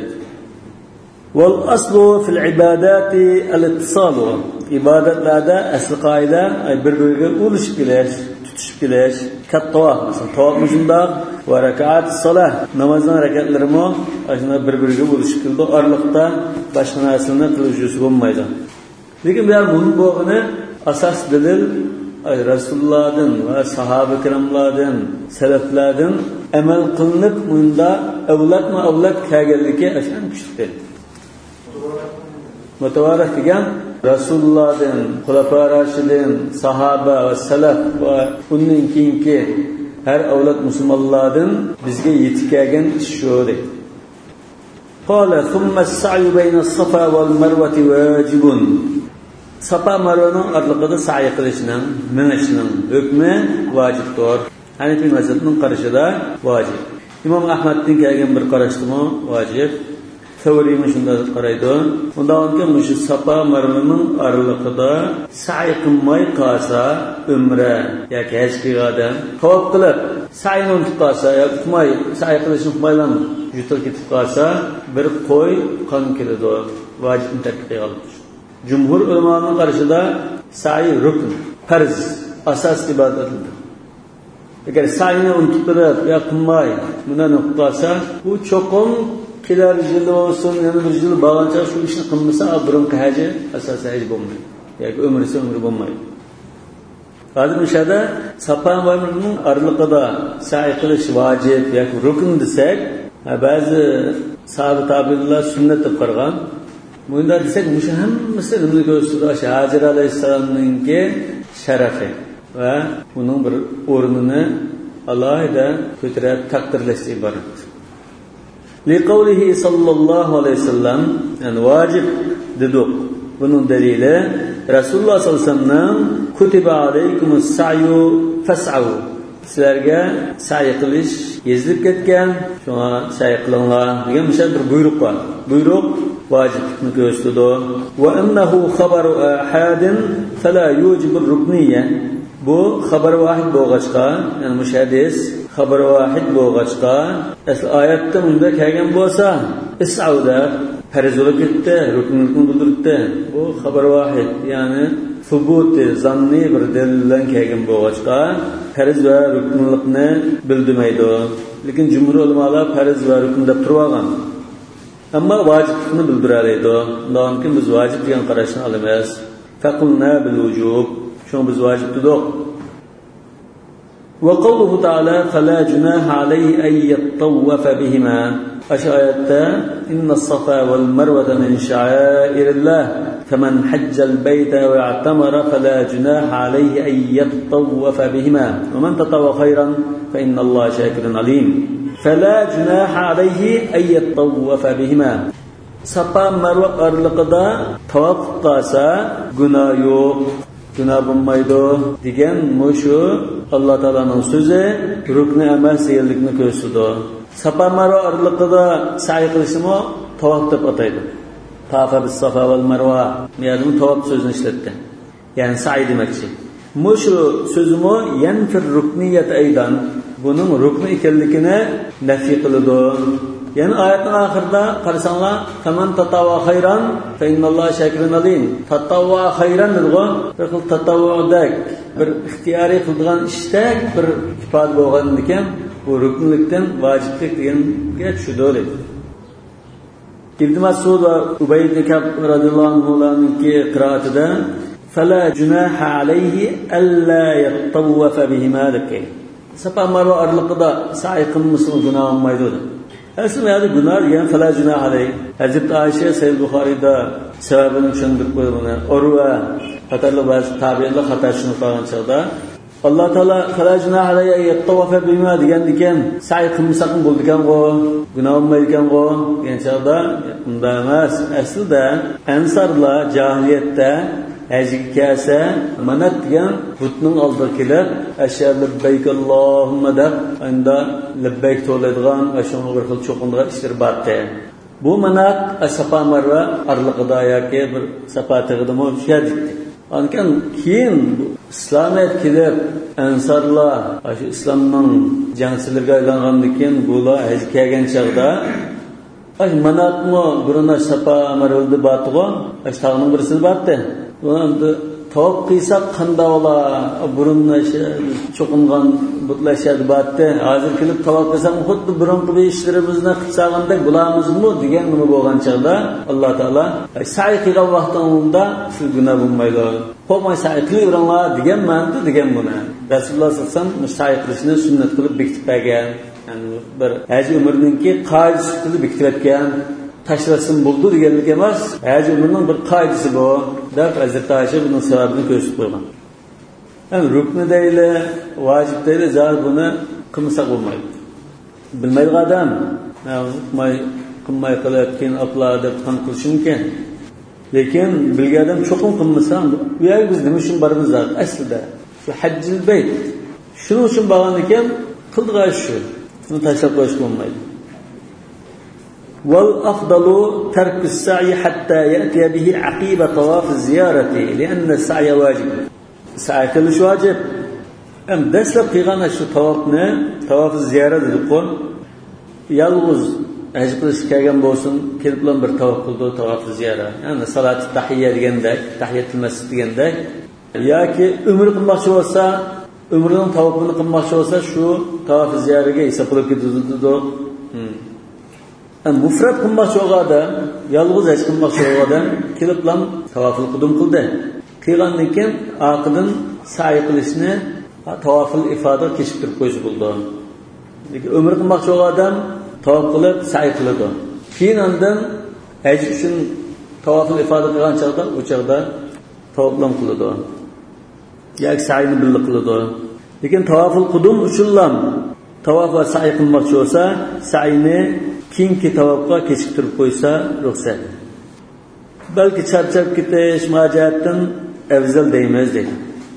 S1: Wal aslu fil ibadati al-ittisal. İbadetlarda asl qoida bir-biriga ulashib kelish, tutishib kelish, katta masalan tavob mujunda va rak'at salah namozning rak'atlarimi ashuna bir-biriga ulashib keldi. Oraliqda boshqa narsani qilish bo'lmaydi. Lekin bu bunun bo'g'ini asas dalil Rasulullohdan va sahoba kiramlardan, salaflardan amal qilinib unda avlat kelganligi ashun kuchli. Mutawarat degan Rasulullohdan, xulafa rashidin, sahaba va salaf va undan keyingi har avlod musulmonlardan bizga yetib kelgan ish shu deydi. Qala thumma as-sa'yu bayna as-safa wal marwati wajibun. Safa marvaning oraliqida sa'i qilishning, minishning hukmi vojibdir. Hanifiy mazhabning qarashida vojib. Imom Ahmadning kelgan bir qarashdimi vojib. Savriy shunda qaraydi. Undan keyin shu Safa marvaning oraliqida sa'i qilmay qolsa, umra yoki haj qilgan tavob qilib, sa'yni unutib qolsa yoki qilmay, sa'i qilishni qilmayman, yutilib ketib qolsa, bir qo'y qon keladi, vojibni tark qilgan. Jumhur ulamoning qarashida sa'i rukn, farz, asos ibodatdir. Agar sa'yni unutib qilib yoki qilmay, bundan qolsa, u cho'qim kelar yili olsun, yana bir yil bağlanca şu işni qilmasa, burunqi haji asosan haj bo'lmaydi. Yoki umri bo'lmaydi. Hozir o'shada Safa va Marvaning oraliqida sa'i qilish vojib yoki rukn desak, ba'zi sahoba tabiinlar sunnat deb qargan. Bunda desak, o'sha hammasi nimani ko'rsatadi? Hajir alayhissalomningki sharafi va uning bir o'rnini alohida ko'tarib taqdirlashga iborat. Liqawlihi sallallohu alayhi vasallam, yani vojib dedik. Bunun dalili Rasululloh sallallohu alayhi vasallam kutiba alaykumus sa'yu fas'u. Sizlarga sa'i qilish yozilib ketgan, shuna sa'i qilinglar degan bir buyruq bor. Buyruq vojiblikni ko'rsatadi. Va annahu khabaru ahadin fala yujibu rukniyya. Bu xabar vahid bo'lg'achqa, ya'ni mushahhadis xabar vahid bo'lg'achqa, asl oyatda unda kelgan bo'lsa, is'auda farz bo'lib ketdi, ruknlikni bildirdi. Bu xabar vahid, ya'ni subut zanni bir dalil bilan kelgan bo'lg'achqa, farz va ruknlikni bildirmaydi. Lekin jumhur ulamolar farz va rukn deb turgan. Ammo vojiblikni bildiradi. Lekin biz vojib degan qarashni olamiz. Faqulna bil wujub. Şunu biz vacip dedik. Ve kavluhu Teala فَلَا جُنَاحَ عَلَيْهِ أَنْ يَطَّوَّفَ بِهِمَا. Aşağı ayette إِنَّ الصَّفَا وَالْمَرْوَةَ مِنْ شَعَائِرِ اللّٰهِ فَمَنْ حَجَّ الْبَيْتَ وَاعْتَمَرَ فَلَا جُنَاحَ عَلَيْهِ أَنْ يَطَّوَّفَ بِهِمَا وَمَنْ تَطَوَّعَ خَيْرًا فَإِنَّ اللّٰهَ شَاكِرٌ عَلِيمٌ. فَلَا جُنَاحَ عَلَيْهِ أَنْ يَطَّوَّفَ بِهِمَا. Safa Marva araliqida tavof qilsa gunoh yo'q. Günah bulmaydı degan şu Allah Teala'nın sözü rukni emas yerlikni ko'rsatdi. Safa Marva araliqida sa'i qilishimi tavof deb ataydi. Tafa bis safa val marva. Yani tavof sözünü işletdi. Yani sa'i demakchi. Şu sözümü yanfir rukniyat aydan. Bunun rukni ekanligini nafi qiladi. Yani ayetin ahirda qarasanlar, "Faman tatawwa khayran fa innalloha shakirun alim." Tatawwa khayran dedi-ku, bir xil tatawwudak, bir ixtiyoriy qilgan ishdak bir ifoda bo'lgan ekan, bu ruknlikdan vojiblik deganga tushadi. Ibn Mas'ud va Ubay ibn Ka'b radhiyallohu anhularningki qiroatida "Fala junaha alayhi alla yattawwafa bihima" deb kelgan. Safa Marva oraliqida sa'i qilmasa gunoh bo'lmaydi. Aslında yani günah yani fala günah aleyh. Hazreti Ayşe Sahih Buxoriyda sebebini tushuntirib qo'ygan. Urva qatorli ba'zi tabiinlar xato shuni qilgan chog'da Alloh taolo fala günah aleyh yattavafa bima degan ekan, sa'i qilmasa ham bo'ldi ekan-ku, gunoh bo'lmaydi ekan-ku degan chog'da unda emas. Aslida ansarlar jahiliyatda hajga kelsa, manat degan butning oldiga kelib, ashhadu labbayk Allohumma deb unda labbayk to'laydigan va shunga bir xil cho'qindigan ishlar bordi. Bu manat Safa Marva oraliqida yoki bir Safa tog'ida bo'lishadi. Ankan keyin islomiyat kelib, ansarlar shu islomning jangchilariga aylangandan keyin bular haj kelgan chog'da manatmi buruna Safa Marvada bordi-ku, ashtag'ning birisida bordi. Bunda tavaf qilsak qanday olar? Burunni cho'qingan butlashadi batda. Hozir kelib tavaf qilsam xuddi burunqi ishlarimizni qilsagandek bo'lamizmi degan nima bo'lgan chog'da Alloh taolo sa'i qilgan vaqtida siz gunoh bo'lmaydi. Qo'may sa'i qilaveringlar degan ma'noda degan buni. Rasululloh sallallohu alayhi vasallam sa'i qilishni sunnat qilib bekitib bergan. Yani bir haj umriningki qoidasi bekitib bergan. Taşlasın buldu deganlik emas, haj umrining bir qoidasi bu. Deb Hazrat Ayşe bunun sebebini ko'rsatib qo'ygan. Yani rukni deyli, vojib deyli, zar buni qilmasa bo'lmaydi. Bilmaydi odam, qilmay qilayotgan aqlar deb ham qilishi mumkin. Lekin bilgan odam cho'qim qilmasa, bu yer biz nima uchun boramiz aslida? Shu hajjil bayt. Shuning uchun borgan ekan, qildigan shu. Buni tashlab qo'yish bo'lmaydi. والأفضل ترك السعي حتى يأتي به عقيب طواف الزيارة لأن السعي واجب. السعي كلش واجب. أم دسلب قيغانا شو طوافنا طواف الزيارة دقون يلغز هجبلش كاغان بوسن كلبلن بر طواف قلدو طواف الزيارة. يعني صلاة التحية ديگندك تحية المسجد ديگندك ياكي ömür qilmoqchi bo'lsa, ömrning tavofini qilmoqchi bo'lsa, shu tavof ziyaraga hisoblab ketadi. mufrat qilmoqchi odam, yolg'iz haj qilmoqchi odam kelib bilan tavoful qudum qildi. Qilgandan keyin oqidan sa'i qilishni tavoful ifoda kechiktirib qo'yish bo'ldi. Lekin umr qilmoqchi odam tavof qilib sa'i qiladi. Keyin undan haj uchun tavoful ifoda qilgan chaqda o'chaqda tavoflam qiladi. Yoki sa'yni birga qiladi. Lekin tavoful qudum uchun ham tavof va sa'i qilmoqchi bo'lsa, sa'yni keyingi tavofga kechiktirib qo'ysa ruxsat. Balki charchab ketish majatdan afzal deymiz deydi.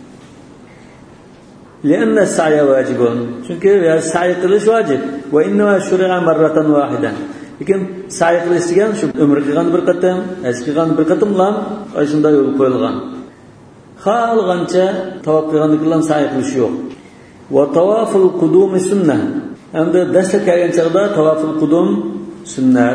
S1: لأن السعي واجب. Çünkü sa'i qilish vojib. Va inna shur'a marratan wahidan. Lekin sa'i qilish degan shu umr qilgan bir qatam, haj qilgan bir qatam bilan shunda yo'l qo'yilgan. Xalqancha tavof qilgandan keyin sa'i qilish yo'q. Va tawaful qudum sunnah. Hamda dastlab kelgan chaqda tawaful qudum sunnat.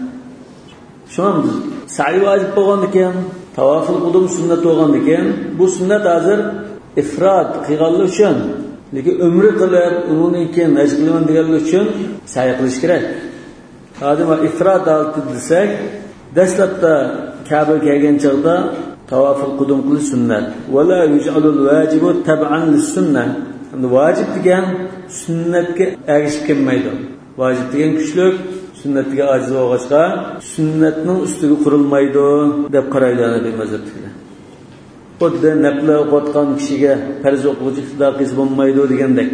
S1: Shunam sa'i vojib bo'lgandan keyin tawaful qudum sunnat bo'lgandan keyin bu sunnat hozir ifrod qilganlik uchun, lekin umri qilib undan keyin haj qilaman deganlik uchun sa'i qilish kerak. Hozir ifrod olib desak, dastlabda Ka'ba kelgan chaqda tawaful qudum qilish sunnat. Va la yuj'alul vajibu tab'an lis-sunnah. Vojib degan sunnatga ergishib kelmaydi. Vojib degan kuchlik, sunnatga ojiz bo'lg'achqa sunnatning ustiga qurilmaydi deb qaraydi Nabiy mazhabida. Xuddi nafla o'qiyotgan kishiga farz o'quvchi ixtiyor qilib bo'lmaydi degandek.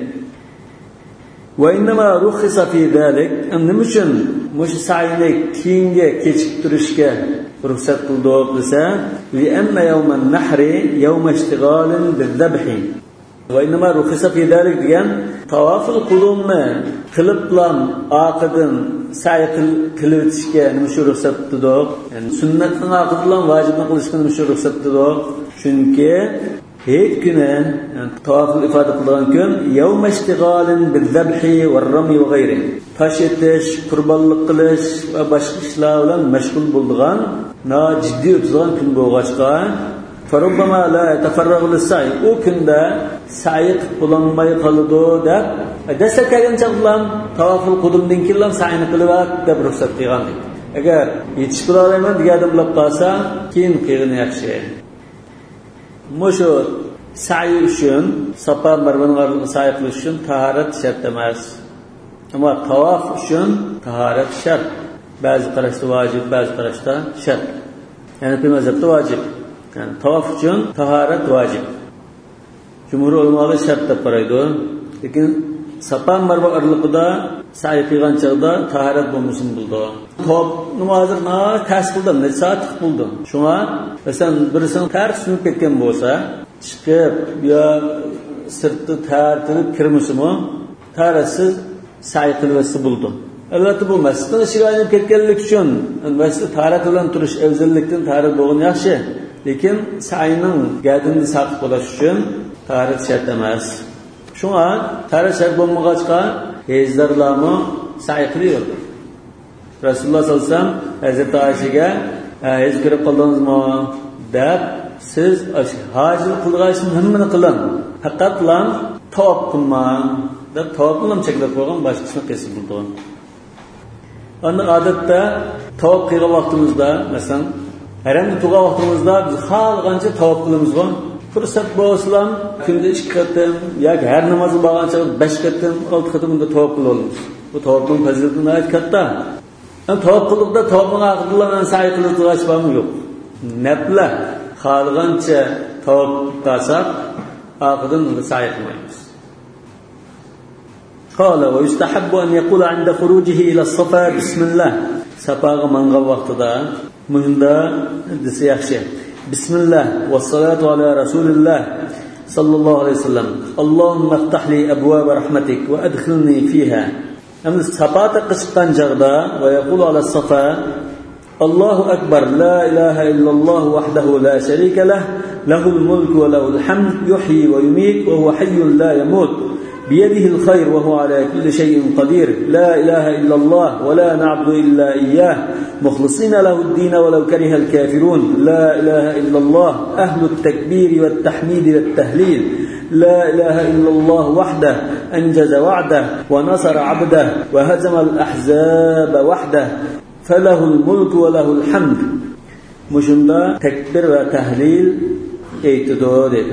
S1: Va innama rukhisa fi zalik. Nima uchun mush sa'yni keyinga kechiktirishga ruxsat qildi desa, li anna yawman nahri yawma ishtighalin bil-dhabhi. Va innama rukhisa fi zalik degan tawaful qudumni qilib bilan oqidan sa'i qilib o'tishga nima shu ruxsat qildi? Ya'ni sunnatning oqid bilan vojibni qilishga nima shu ruxsat qildi? Chunki hech kuni tavoful ifoda qilgan kun yawm ishtighalin bil-zabhi var-ramy va g'ayri. Tosh etish, qurbonlik qilish va boshqa ishlar bilan mashg'ul bo'lgan, jiddiy o'tgan kun bo'lg'achqa farubbama la tafarraghu lis-sa'i. U kunda sa'i qilolmay qoladi deb dastlab kelgan chaqdan tavoful qudumdan keyin sa'yni qilib deb ruxsat qilgan. Agar yetishib qila olmayman degandim bilib qolsa, keyin qilgani yaxshi. Mushu sa'i uchun, Safa Marvaning orasida sa'i qilish uchun tahorat shart emas. Ammo tavof uchun tahorat shart. Ba'zi qarashda vojib, ba'zi qarashda shart. Ya'ni bu mazhabda vojib. Yani tavof uchun tahorat vojib. Jumhur ulamolar shart deb qaraydi. Lekin Safa Marva oralig'ida sa'i qilgan chaqda tahorat bo'lmasin bo'ldi. Tavof namozini kasb qildim, soat qildi. Shunga masalan birisini tars sunib ketgan bo'lsa, chiqib yo sirtni tartib kirmasimi, tarasiz sa'i qilvasi bo'ldi. Albatta bu masjidning ishiga aylanib ketganlik uchun masjid tahorat bilan turish afzallikdan tahorat bo'lgan yaxshi. Lekin sa'yning gadini saqib qolish uchun tahorat shart emas. Shunga tahorat shart bo'lmag'achqa hejlarlarni sa'i qiladi. Rasululloh sollallohu alayhi vasallam Hazrat Oyshaga hej kirib qoldingizmi deb, siz hojil qilg'ashni hammani qiling, faqat bilan tavof qilmang deb tavof bilan cheklab qo'ygan, boshqasini qilsin bo'ldi. Ana odatda tavof qilgan vaqtimizda, masalan, haramda turgan vaqtimizda biz xohlagancha tavof qilamiz-ku. Fursat bo'lsa, kunda 2 qatim yoki har namozga borgancha 5 qatim, 6 qatim unda tavof qilamiz. Bu tavofning fazilati nihoyat katta. Tavof qilibda tavofning aqdidan sa'i qilib turgash bormi yo'q. Nafla xohlagancha tavof qilsak, aqdidan sa'i qilmaymiz. قال ويستحب أن يقول عند خروجه إلى الصفا بسم الله. صفاga mangan vaqtida munda desa yaxshi. Bismillah والصلاة على رسول الله صلى الله عليه وسلم. اللهم افتح لي أبواب رحمتك وأدخلني فيها. أما صفات قشطان جغدا ويقول على الصفا الله أكبر لا إله إلا الله وحده لا شريك له له الملك وله الحمد يحيي ويميت وهو حي لا يموت بيده الخير وهو على كل شيء قدير لا إله إلا الله ولا نعبد إلا إياه مخلصين له الدين ولو كره الكافرون لا إله إلا الله أهل التكبير والتحميد والتهليل لا إله إلا الله وحده أنجز وعده ونصر عبده وهزم الأحزاب وحده فله الملك وله الحمد. Muşunda tekbir ve tahlil eytido dedi.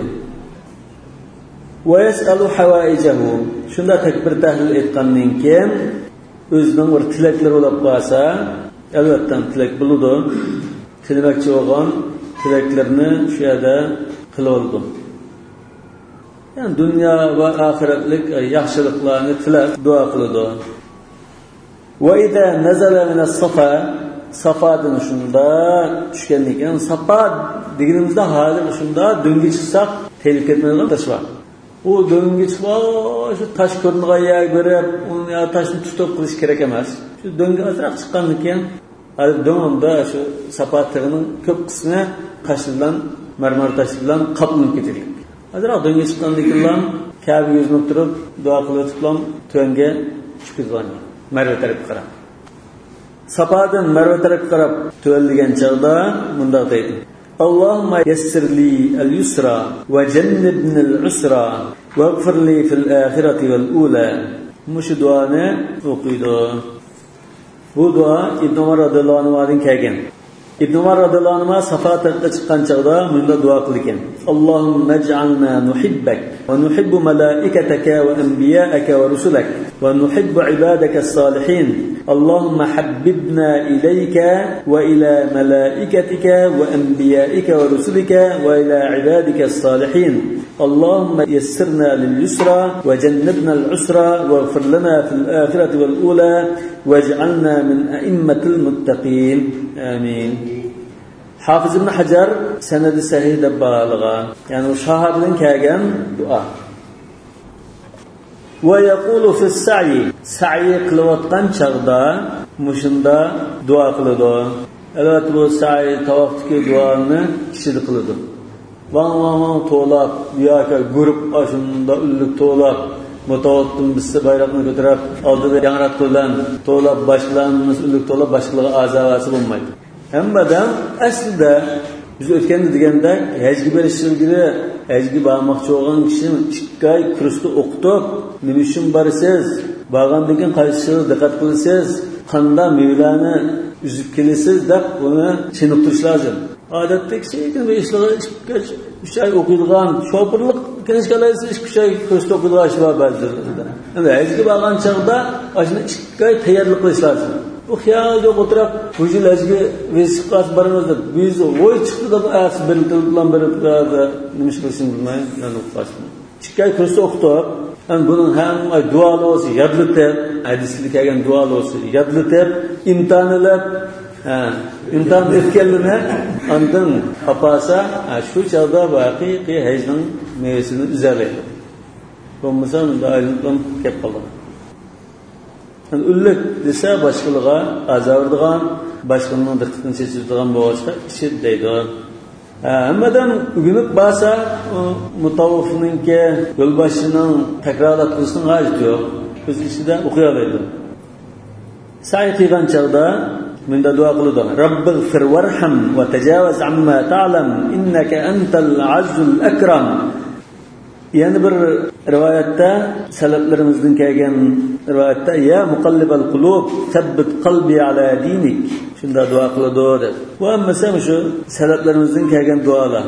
S1: Ve yes'alu havaicehu. Şunda tekbir tahlil etgandan keyin özünün bir tilekleri olup qalsa, elbette tilek buludu. Tilekçi olgan tileklerini şu yerda qilib oldu. Yani dünya ve ahiretlik yaxshiliklarni tilab dua qiladi. Ve iza nazala min as-safa, safadan shunda tushgandan keyin safa deganimizda hozir shunda dönge chiqsak tehliketmaydigan tash bor. U dönge chiqib shu tash ko'ringan yerga berib, uni tashni tutib qilish kerak emas. Shu dönge azroq chiqqandan keyin hozir döngda shu safa tig'ining ko'p qismi tash bilan, marmar tash bilan qoplanib ketgan. Azroq dönge chiqqandan keyin Kabe yuzini turib duo qilib tutlam tönge chiqgan. Marva tarafga qarab. Safadan Marva tarafga qarab to'ldigan chog'da munda deydi. Allohumma yassir li al-yusra wa jannibni al-usra waghfir li fil akhirati wal ula. Mush duoni o'qiydi. Bu duo Ibn Umar radhiyallohu anhudan kelgan. Ibn Umar radhiyallohu anhu Safa tarafga chiqqan chog'da munda duo qilgan. Allohumma ij'alna nuhibbak wa nuhibbu malaikataka wa anbiya'aka wa rusulak wa nuhibbu ibadaka as-salihin. Allahumma habbibna ilayka wa ila malaikatika wa anbiya'ika wa rusulika wa ila ibadika as-salihin. Allahumma yassirna lil-yusra wa jannibna al-usra waghfir lana fil akhirati wal ula waj'alna min a'immatil muttaqin. Amin. Hafiz ibn Hajar sanadi sahih deb bağlagan. Yani o sahabenin kelgan dua. Ve yaqulu fi as-sa'i, sa'i qilayotgan chaqda mushunda duo qiladi. Albatta bu sa'i tavoftiki duoni kishi qiladi. Vang to'lab yoki guruh ashunda ullik to'lab mutawattim bizsa bayroqni ko'tarib oldida yangrab bilan to'lab boshlanmiz ullik to'lab boshqalarga azavasi bo'lmaydi. Hammadan aslida biz o'tganda deganda hajga berishilgili hajga bormoqchi bo'lgan kishi 2 oy kursda o'qitib, nima uchun borasiz? Borgandan keyin qaysi diqqat qilasiz? Qanday mevlani uzib kelasiz deb uni chiniqtirish lozim. Odatda kishi bu ishlarga 3 oy o'qiydigan, shopirlik kinishkalaysiz 3 oy kursda o'qiydigan ish bor ba'zilarida. Endi hajga borgan chog'da ashuni 2 oy tayyorlik qilish lozim. Bu xiyolga o'tirib, bu yil hajga vesiqas boramiz deb, biz voy chiqdi deb asl bilan berib turadi, nima qilishni bilmay, yana o'qishni. 2 oy kursda o'qitib, buning hamma duosi yodlatib, hadislik kelgan duosi yodlatib, imtihonlar imtihon o'tganligini ondan topasa, shu chog'da haqiqiy hajning mevasini uzalaydi. Bo'lmasa unda aylanib kelib qoladi. Ullik desa boshqalarga azordigan, boshqalarning diqqatini chechiradigan bo'lsa, ishi deydi. Hammadan ugunib basa mutavaffiningki yo'lboshining takrorlab qilishning hojati yo'q. O'z ishida o'qiy oladi. Sa'i qilgan chog'da munda duo qiladi. Robbighfir warham va tajawaz amma ta'lam innaka antal azzul akram. Yani bir rivoyatda salaflarimizdan kelgan rivoyatda ya muqallibal qulub sabbit qalbi ala dinik. Shunda duo qiladi. Bu hammasi shu salaflarimizdan kelgan duolar.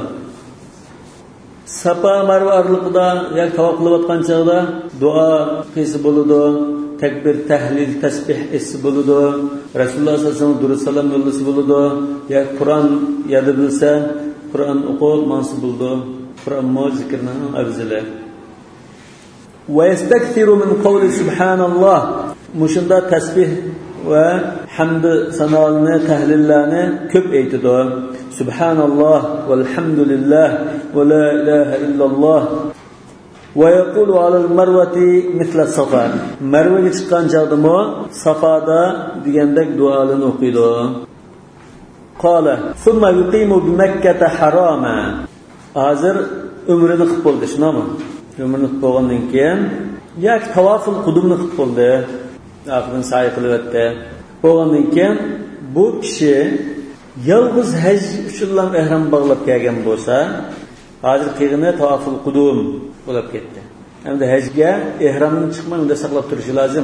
S1: Safa Marva arliqida yoki tavof qilayotgan chog'da duo qilsa bo'ladi. Takbir, tahlil, tasbih esi bo'ladi. Rasululloh sollallohu alayhi vasallam durud salom yo'llasi bo'ladi. Yoki Qur'on yodi bilsa, Qur'on o'qib mansi bo'ladi. Qur'on zikrining afzali. Wa yastakthiru min qawli subhanallah. Mushunda tasbih va hamd sanolarni, tahlillarni ko'p aytadi. Subhanallah walhamdulillah wa la ilaha illalloh. Wa yaqulu 'ala al-marwati mithla as-safa. Marvaga chiqqan chog'da Safada degandek duolarni o'qiydi. Qala thumma yuqimu bi Makkah harama. Hozir umrini qilib bo'ldi, shunami? Umrini qilib bo'lgandan keyin yak tavoful qudumni qilib bo'ldi. Aqidan sa'i qilib o'tdi. Bo'lgandan keyin bu kishi yolg'iz haj uchun ihrom bog'lab kelgan bo'lsa, hozir qilgani tavoful qudum. bo'lib ketdi. Endi hajga ehromdan chiqmay unda saqlab turishi lozim.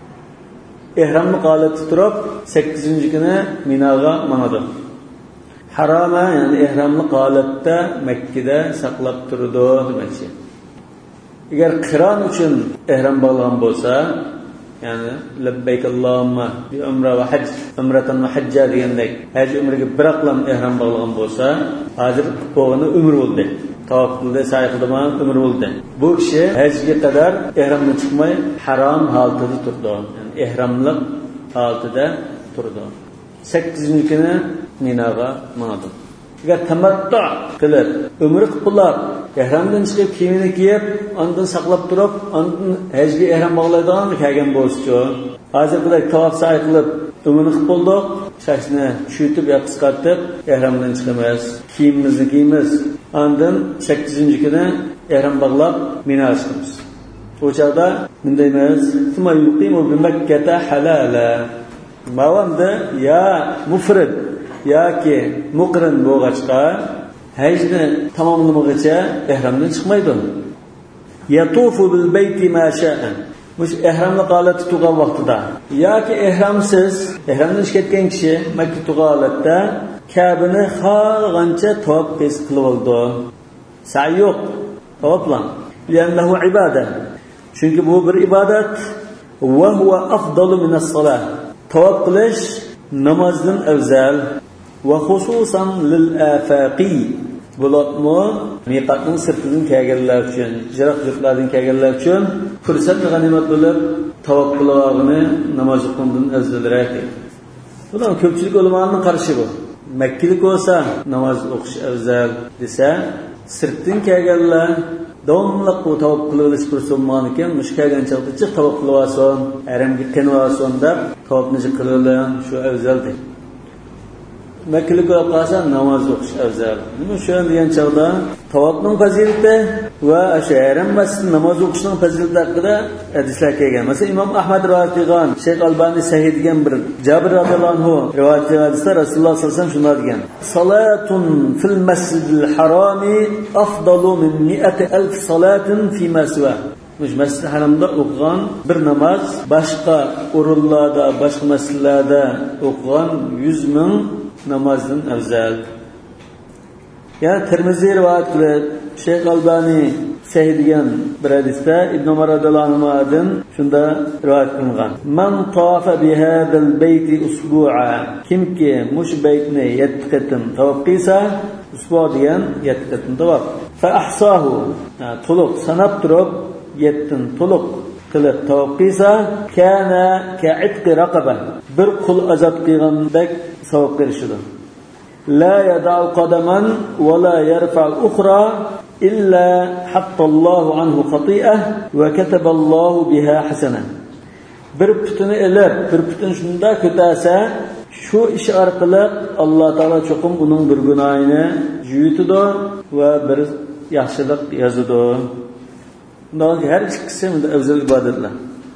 S1: Ehromni holatda turib 8-kuni Minoga manadi. Harama ya'ni ehromli holatda Makkada saqlab turdi demoqchi. Agar qiron uchun ehrom bog'lagan bo'lsa, ya'ni labbayk Allohumma bi umra va haj, umratan va hajja degandek, haj umraga bir aqlam ehrom bog'lagan bo'lsa, hozir qo'g'ini umr bo'ldi. Tavof qildi, sa'i qildi, umr bo'ldi. Bu kishi hajga qadar ehromdan chiqmay harom holatida turdi. Ya'ni ehromlik holatida turdi. 8-kuni Minoga manadi. Agar tamattu qilib, umr qilib, ehromdan chiqib kiyimini kiyib, ondan saqlab turib, ondan hajga ehrom bog'laydigan kelgan bo'lsa-chi, hozirgidek tavof sa'i qilib, umrni qilib bo'ldik, shashni tushitib yoki qisqartib, ehromdan chiqamiz, kiyimimizni kiyamiz, ondan 8-kuni ehrom bog'lab Minoga chiqamiz. Bu chog'da mundaymiz, "Summa yuqimu bi Makkata halala." Mavamda ya mufrid yoki muqrin bo'lg'achqa hajni tamomlamaguncha ehromdan chiqmaydi. Yatufu bil bayti ma sha'a. Mush ehromli holatda turgan vaqtida yoki ehromsiz, ehromdan chiqayotgan kishi Makka turgan holatda Ka'bani xohlagancha tavof qilib oldi. Sa'i yo'q, tavoflan. Li'annahu ibodat. Chunki bu bir ibodat. Va huwa afdalu min as-salah. Tavof qilish namozdan afzal. Va xususan lil afaqi. Bulatmo miqatning sirtidan kelganlar uchun, jiroqliklardan kelganlar uchun fursat va g'animat bo'lib tavof qilishni namoz o'qishdan afzalroq. Bundan ko'pchilik ulamolarning qarashi bu. Makkalik bo'lsa namoz o'qish afzal desa, sirtdan kelganlar davomli tavof qilish fursatmani ekan, mushkagan chaqda chiq tavof qilib olsin, haramga qinib olsin deb tavofni qilib shu afzal deydi. Makkalik bo'lib qolsa namoz o'qish afzal. Nima shu degan chaqda tavofning fazilati va o'sha haram masjid namoz o'qishning fazilati haqida hadislar kelgan. Masalan, Imom Ahmad rivoyat qilgan, Shayx Albani sahih degan bir Jabir radhiyallohu anhu rivoyat qilgan hadisda Rasululloh sollallohu alayhi vasallam shunday degan: "Salatun fil masjidil harami afdalu min 100,000 salatin fi ma siwa." Masjid haramda o'qigan bir namoz boshqa o'rinlarda, boshqa masjidlarda o'qigan 100,000 namozdan afzal. Yani Tirmiziy rivoyat qilib, Shayx Albani sahih degan bir hadisda Ibn Umar radhiyallohu anhudan shunda rivoyat qilingan. "Man tawafa bi hadal bayti usbu'a." Kimki mush baytni 7 qatim tavof qilsa, usbu degan 7 qatim tavof. Fa ahsahu, to'liq sanab turib 7 to'liq qilib tavof qilsa, kana ka'itqi raqaba. Bir qul azod qilgandek savob berishidir. La yada'u qadaman va la yarfa'u ukhra illa hattallohu anhu khati'ah va kataballohu biha hasana. Bir putini elib, bir putin shunda ko'tarsa, shu ish orqali Alloh taolo cho'qim uning bir gunohini yuvitdi va bir yaxshilik yozadi. Bundan her ikkisi afzal ibodatlar.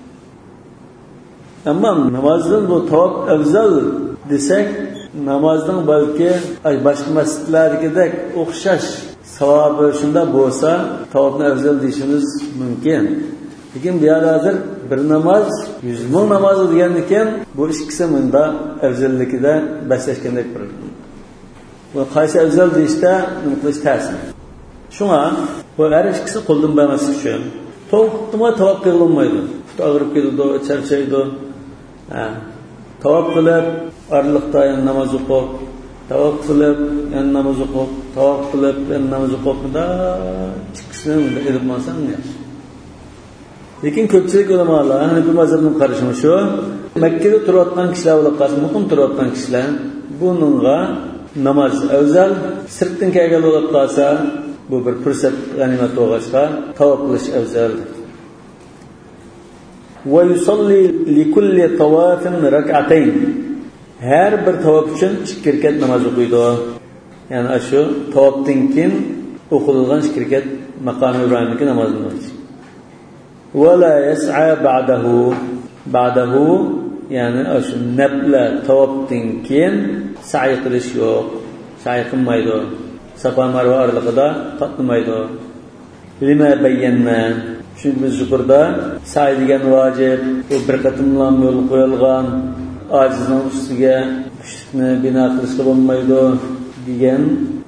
S1: Ammo namozdan bu tavof afzal desak, namozdan balki boshqa masjidlardagidek o'xshash savobi shunda bo'lsa, tavofni afzal deyishimiz mumkin. Lekin bu yerda hozir bir namoz 100,000 namoz degan ekan, bu ikkisi bunda afzallikida baslashgandek bir. Bu qaysi afzal deyishda nima qilish ta'sir. Shunga bu har ikkisi qo'ldan bermaslik uchun to'xtama tavof qilolmaydi. Og'rib ketadi, charchaydi. Tavof qilib, arliqda namoz o'qib, tavof qilib, namoz o'qib, tavof qilib, namoz o'qibda chiqishni ilib olsam yaxshi. Lekin ko'pchilik ulamolar, bu mazhabning qarashi shu, Makkada turayotgan kishilar bo'lib qolsa, muqim turayotgan kishilar buningga namoz afzal, sirtdan kelgan bo'lib qolsa, bu bir fursat g'animat bo'lg'achqa tavof qilish afzal. Wa yusalli li kulli tawafin rak'atayn. Her bir tavof uchun 2 rakat namoz o'qiydi. Ya'ni shu tavofdan keyin o'qilgan 2 rakat maqom Ibrohimning namozini. Va la yas'a ba'dahu ya'ni shu nafla tavofdan keyin sa'i qilish yo'q. Sa'i qilmaydi. Safa Marva oralig'ida tatmaydi. lima bayyana. Çünkü biz yukarıda sa'i degan vacib, o bir qatımlan yo'l qo'yilgan, ojizning ustiga kuchni bino qilishga bo'lmaydi degan.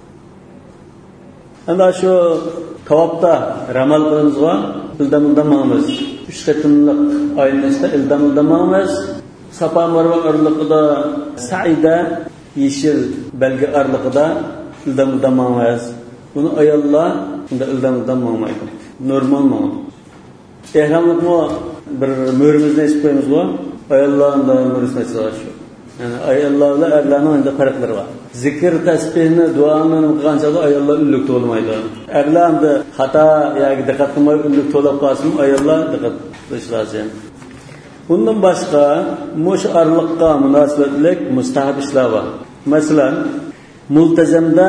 S1: Ana shu tavobda ramal qilamizga, ildamildamamiz. 3 qatimliq oyinishda ildamildamamiz. Safa Marva aralığında sa'ida yeşil belge aralığında ildamildamamiz. Bunu ayollar bunda ildamildamamaydi. Normal mı? Ehramlık mı bir mühürümüzden isip koyumuz bu. Ayolların da mühürüsüne çalışıyor. Yani ayollarla erlerinin önünde farkları var. Zikir, tesbihini, duanını kılgançada ayollar ünlükte olmaydı. Erlerin de hata ya dikkat kılmayı ünlükte olup kalsın, ayollar dikkat kılış lazım. Bundan başka muş aralıkka münasebetlik müstahap işler var. Mesela multazamda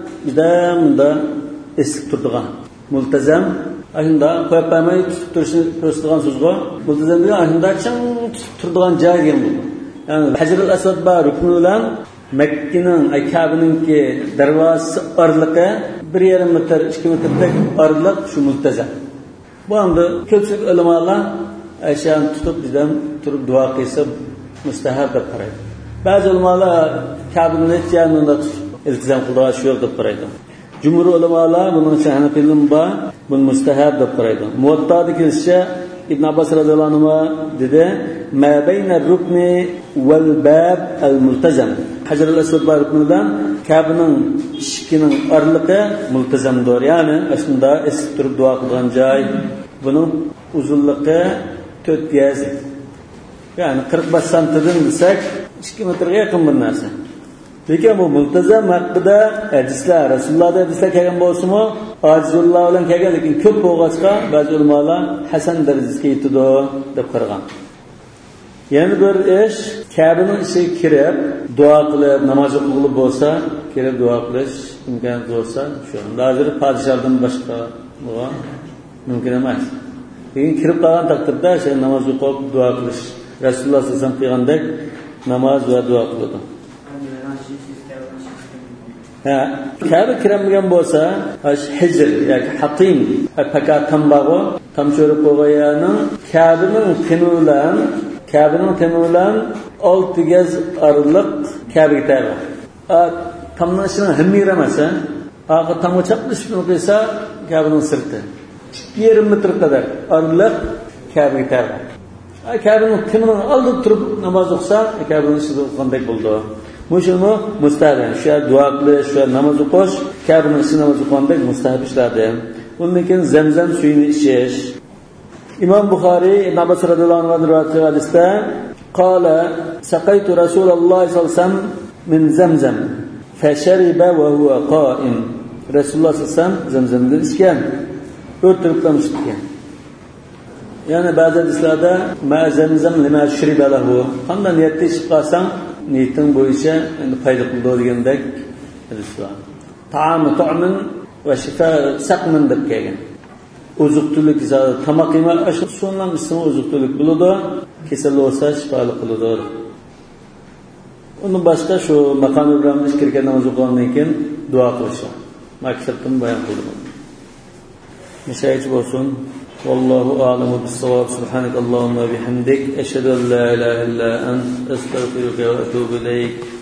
S1: da esik turduğun. Multazam aslında koyapmayı turduğun sözü. Multazamda aslında çın turduğun cahil bu. Yani Hacer-ül Asad ba rüknüyle Mekke'nin, Kabe'nin ki darvazası aralığı 1,5 metre, 2 metrelik aralık şu multazam. Bu anda köpçük ulemalar Ayşe'ni tutup bizden turup dua kıysa müstehab da paraydı. Bazı ulemalar Kabe'nin etkiyanında iltizam kıldığı şu yol da paraydı. Cumhur ulemalar bunun için Hanefi'nin bunun müstehab da paraydı. Muvatta'daki ise İbn Abbas radıyallahu anh dedi ma beyne rukni vel bab el multazam. Hacer-ül Asad ba ruknidan Kabe'nin işkinin aralığı multazamdır. Yani aslında esip turup dua kıldığı cay bunun uzunluğu 4 yaz. Yani 45 santimetre desek 2 metreye yakın bir narsa. Peki bu multazam hakkında hadisler, Resulullah'da hadisler kelgan bo'lsa-mu, Azizulloh bilan kelgan, lekin ko'p bo'lg'achqa ba'zi ulamolar hasan darajasiga yetdi deb qaragan. Yana bir ish, Kabe'ning ichiga kirib, duo qilib, namoz o'qilib bo'lsa, kirib duo qilish imkon bo'lsa, shu. Hozir podshohdan boshqa bu mumkin emas. Lekin kirib qolgan taqdirda shu namoz o'qib, duo qilish. Rasululloh sollallohu alayhi vasallam qilgandek namoz va duo qiladi. Kabe kiramagan bo'lsa, hijr yoki hatim, fakat tambag'o, tamchorib qo'yganing Kabe'ning temilan 6 gaz araliq Kabe'ga tayyor. Tamnashini himir emasa, oqi tamga chaqlishib qo'ysa, Kabe'ning sirti 2,5 metr kadar araliq Kabe'ga tayyor. Kabe'ning temilan oldib turib namoz o'qisa, Kabe'ning ishida qanday bo'ldi? Muşunu müstahab. Şu dua qilish, şu namoz o'qish, Kabe'ning ishini namoz o'qgandek müstahab ishlardi. Undan keyin zamzam suyini ichish. İmam Buxoriy Ibn Abbas radhiyallohu anhu rivoyat qilgan hadisda qala saqaytu Rasululloh sallallohu alayhi vasallam min zamzam fashariba wa huwa qa'im. Rasululloh sallallohu alayhi vasallam zamzamdan ichgan, o'tirib qamishgan. Yani bazı hadislarda ma zamzam lima shuriba lahu. Qanday niyatda ichib qolsang niyetin bo'yicha endi foyda qildi degandek hadis bor. Ta'amu tu'min va shifa saqmin deb kelgan. Ozuqtulik tamoq yemak shu sunnan ismi ozuqtulik bo'ladi, kasal bo'lsa shifoli qiladi. Undan boshqa shu maqom Ibrohimga kirgan namoz o'qigandan keyin duo qilish. Maqsadni bayon qildim. Mishaychi bo'lsin. والله أعلم بالصواب. سبحانك اللهم وبحمدك أشهد أن لا إله إلا أنت أستغفرك وأتوب إليك.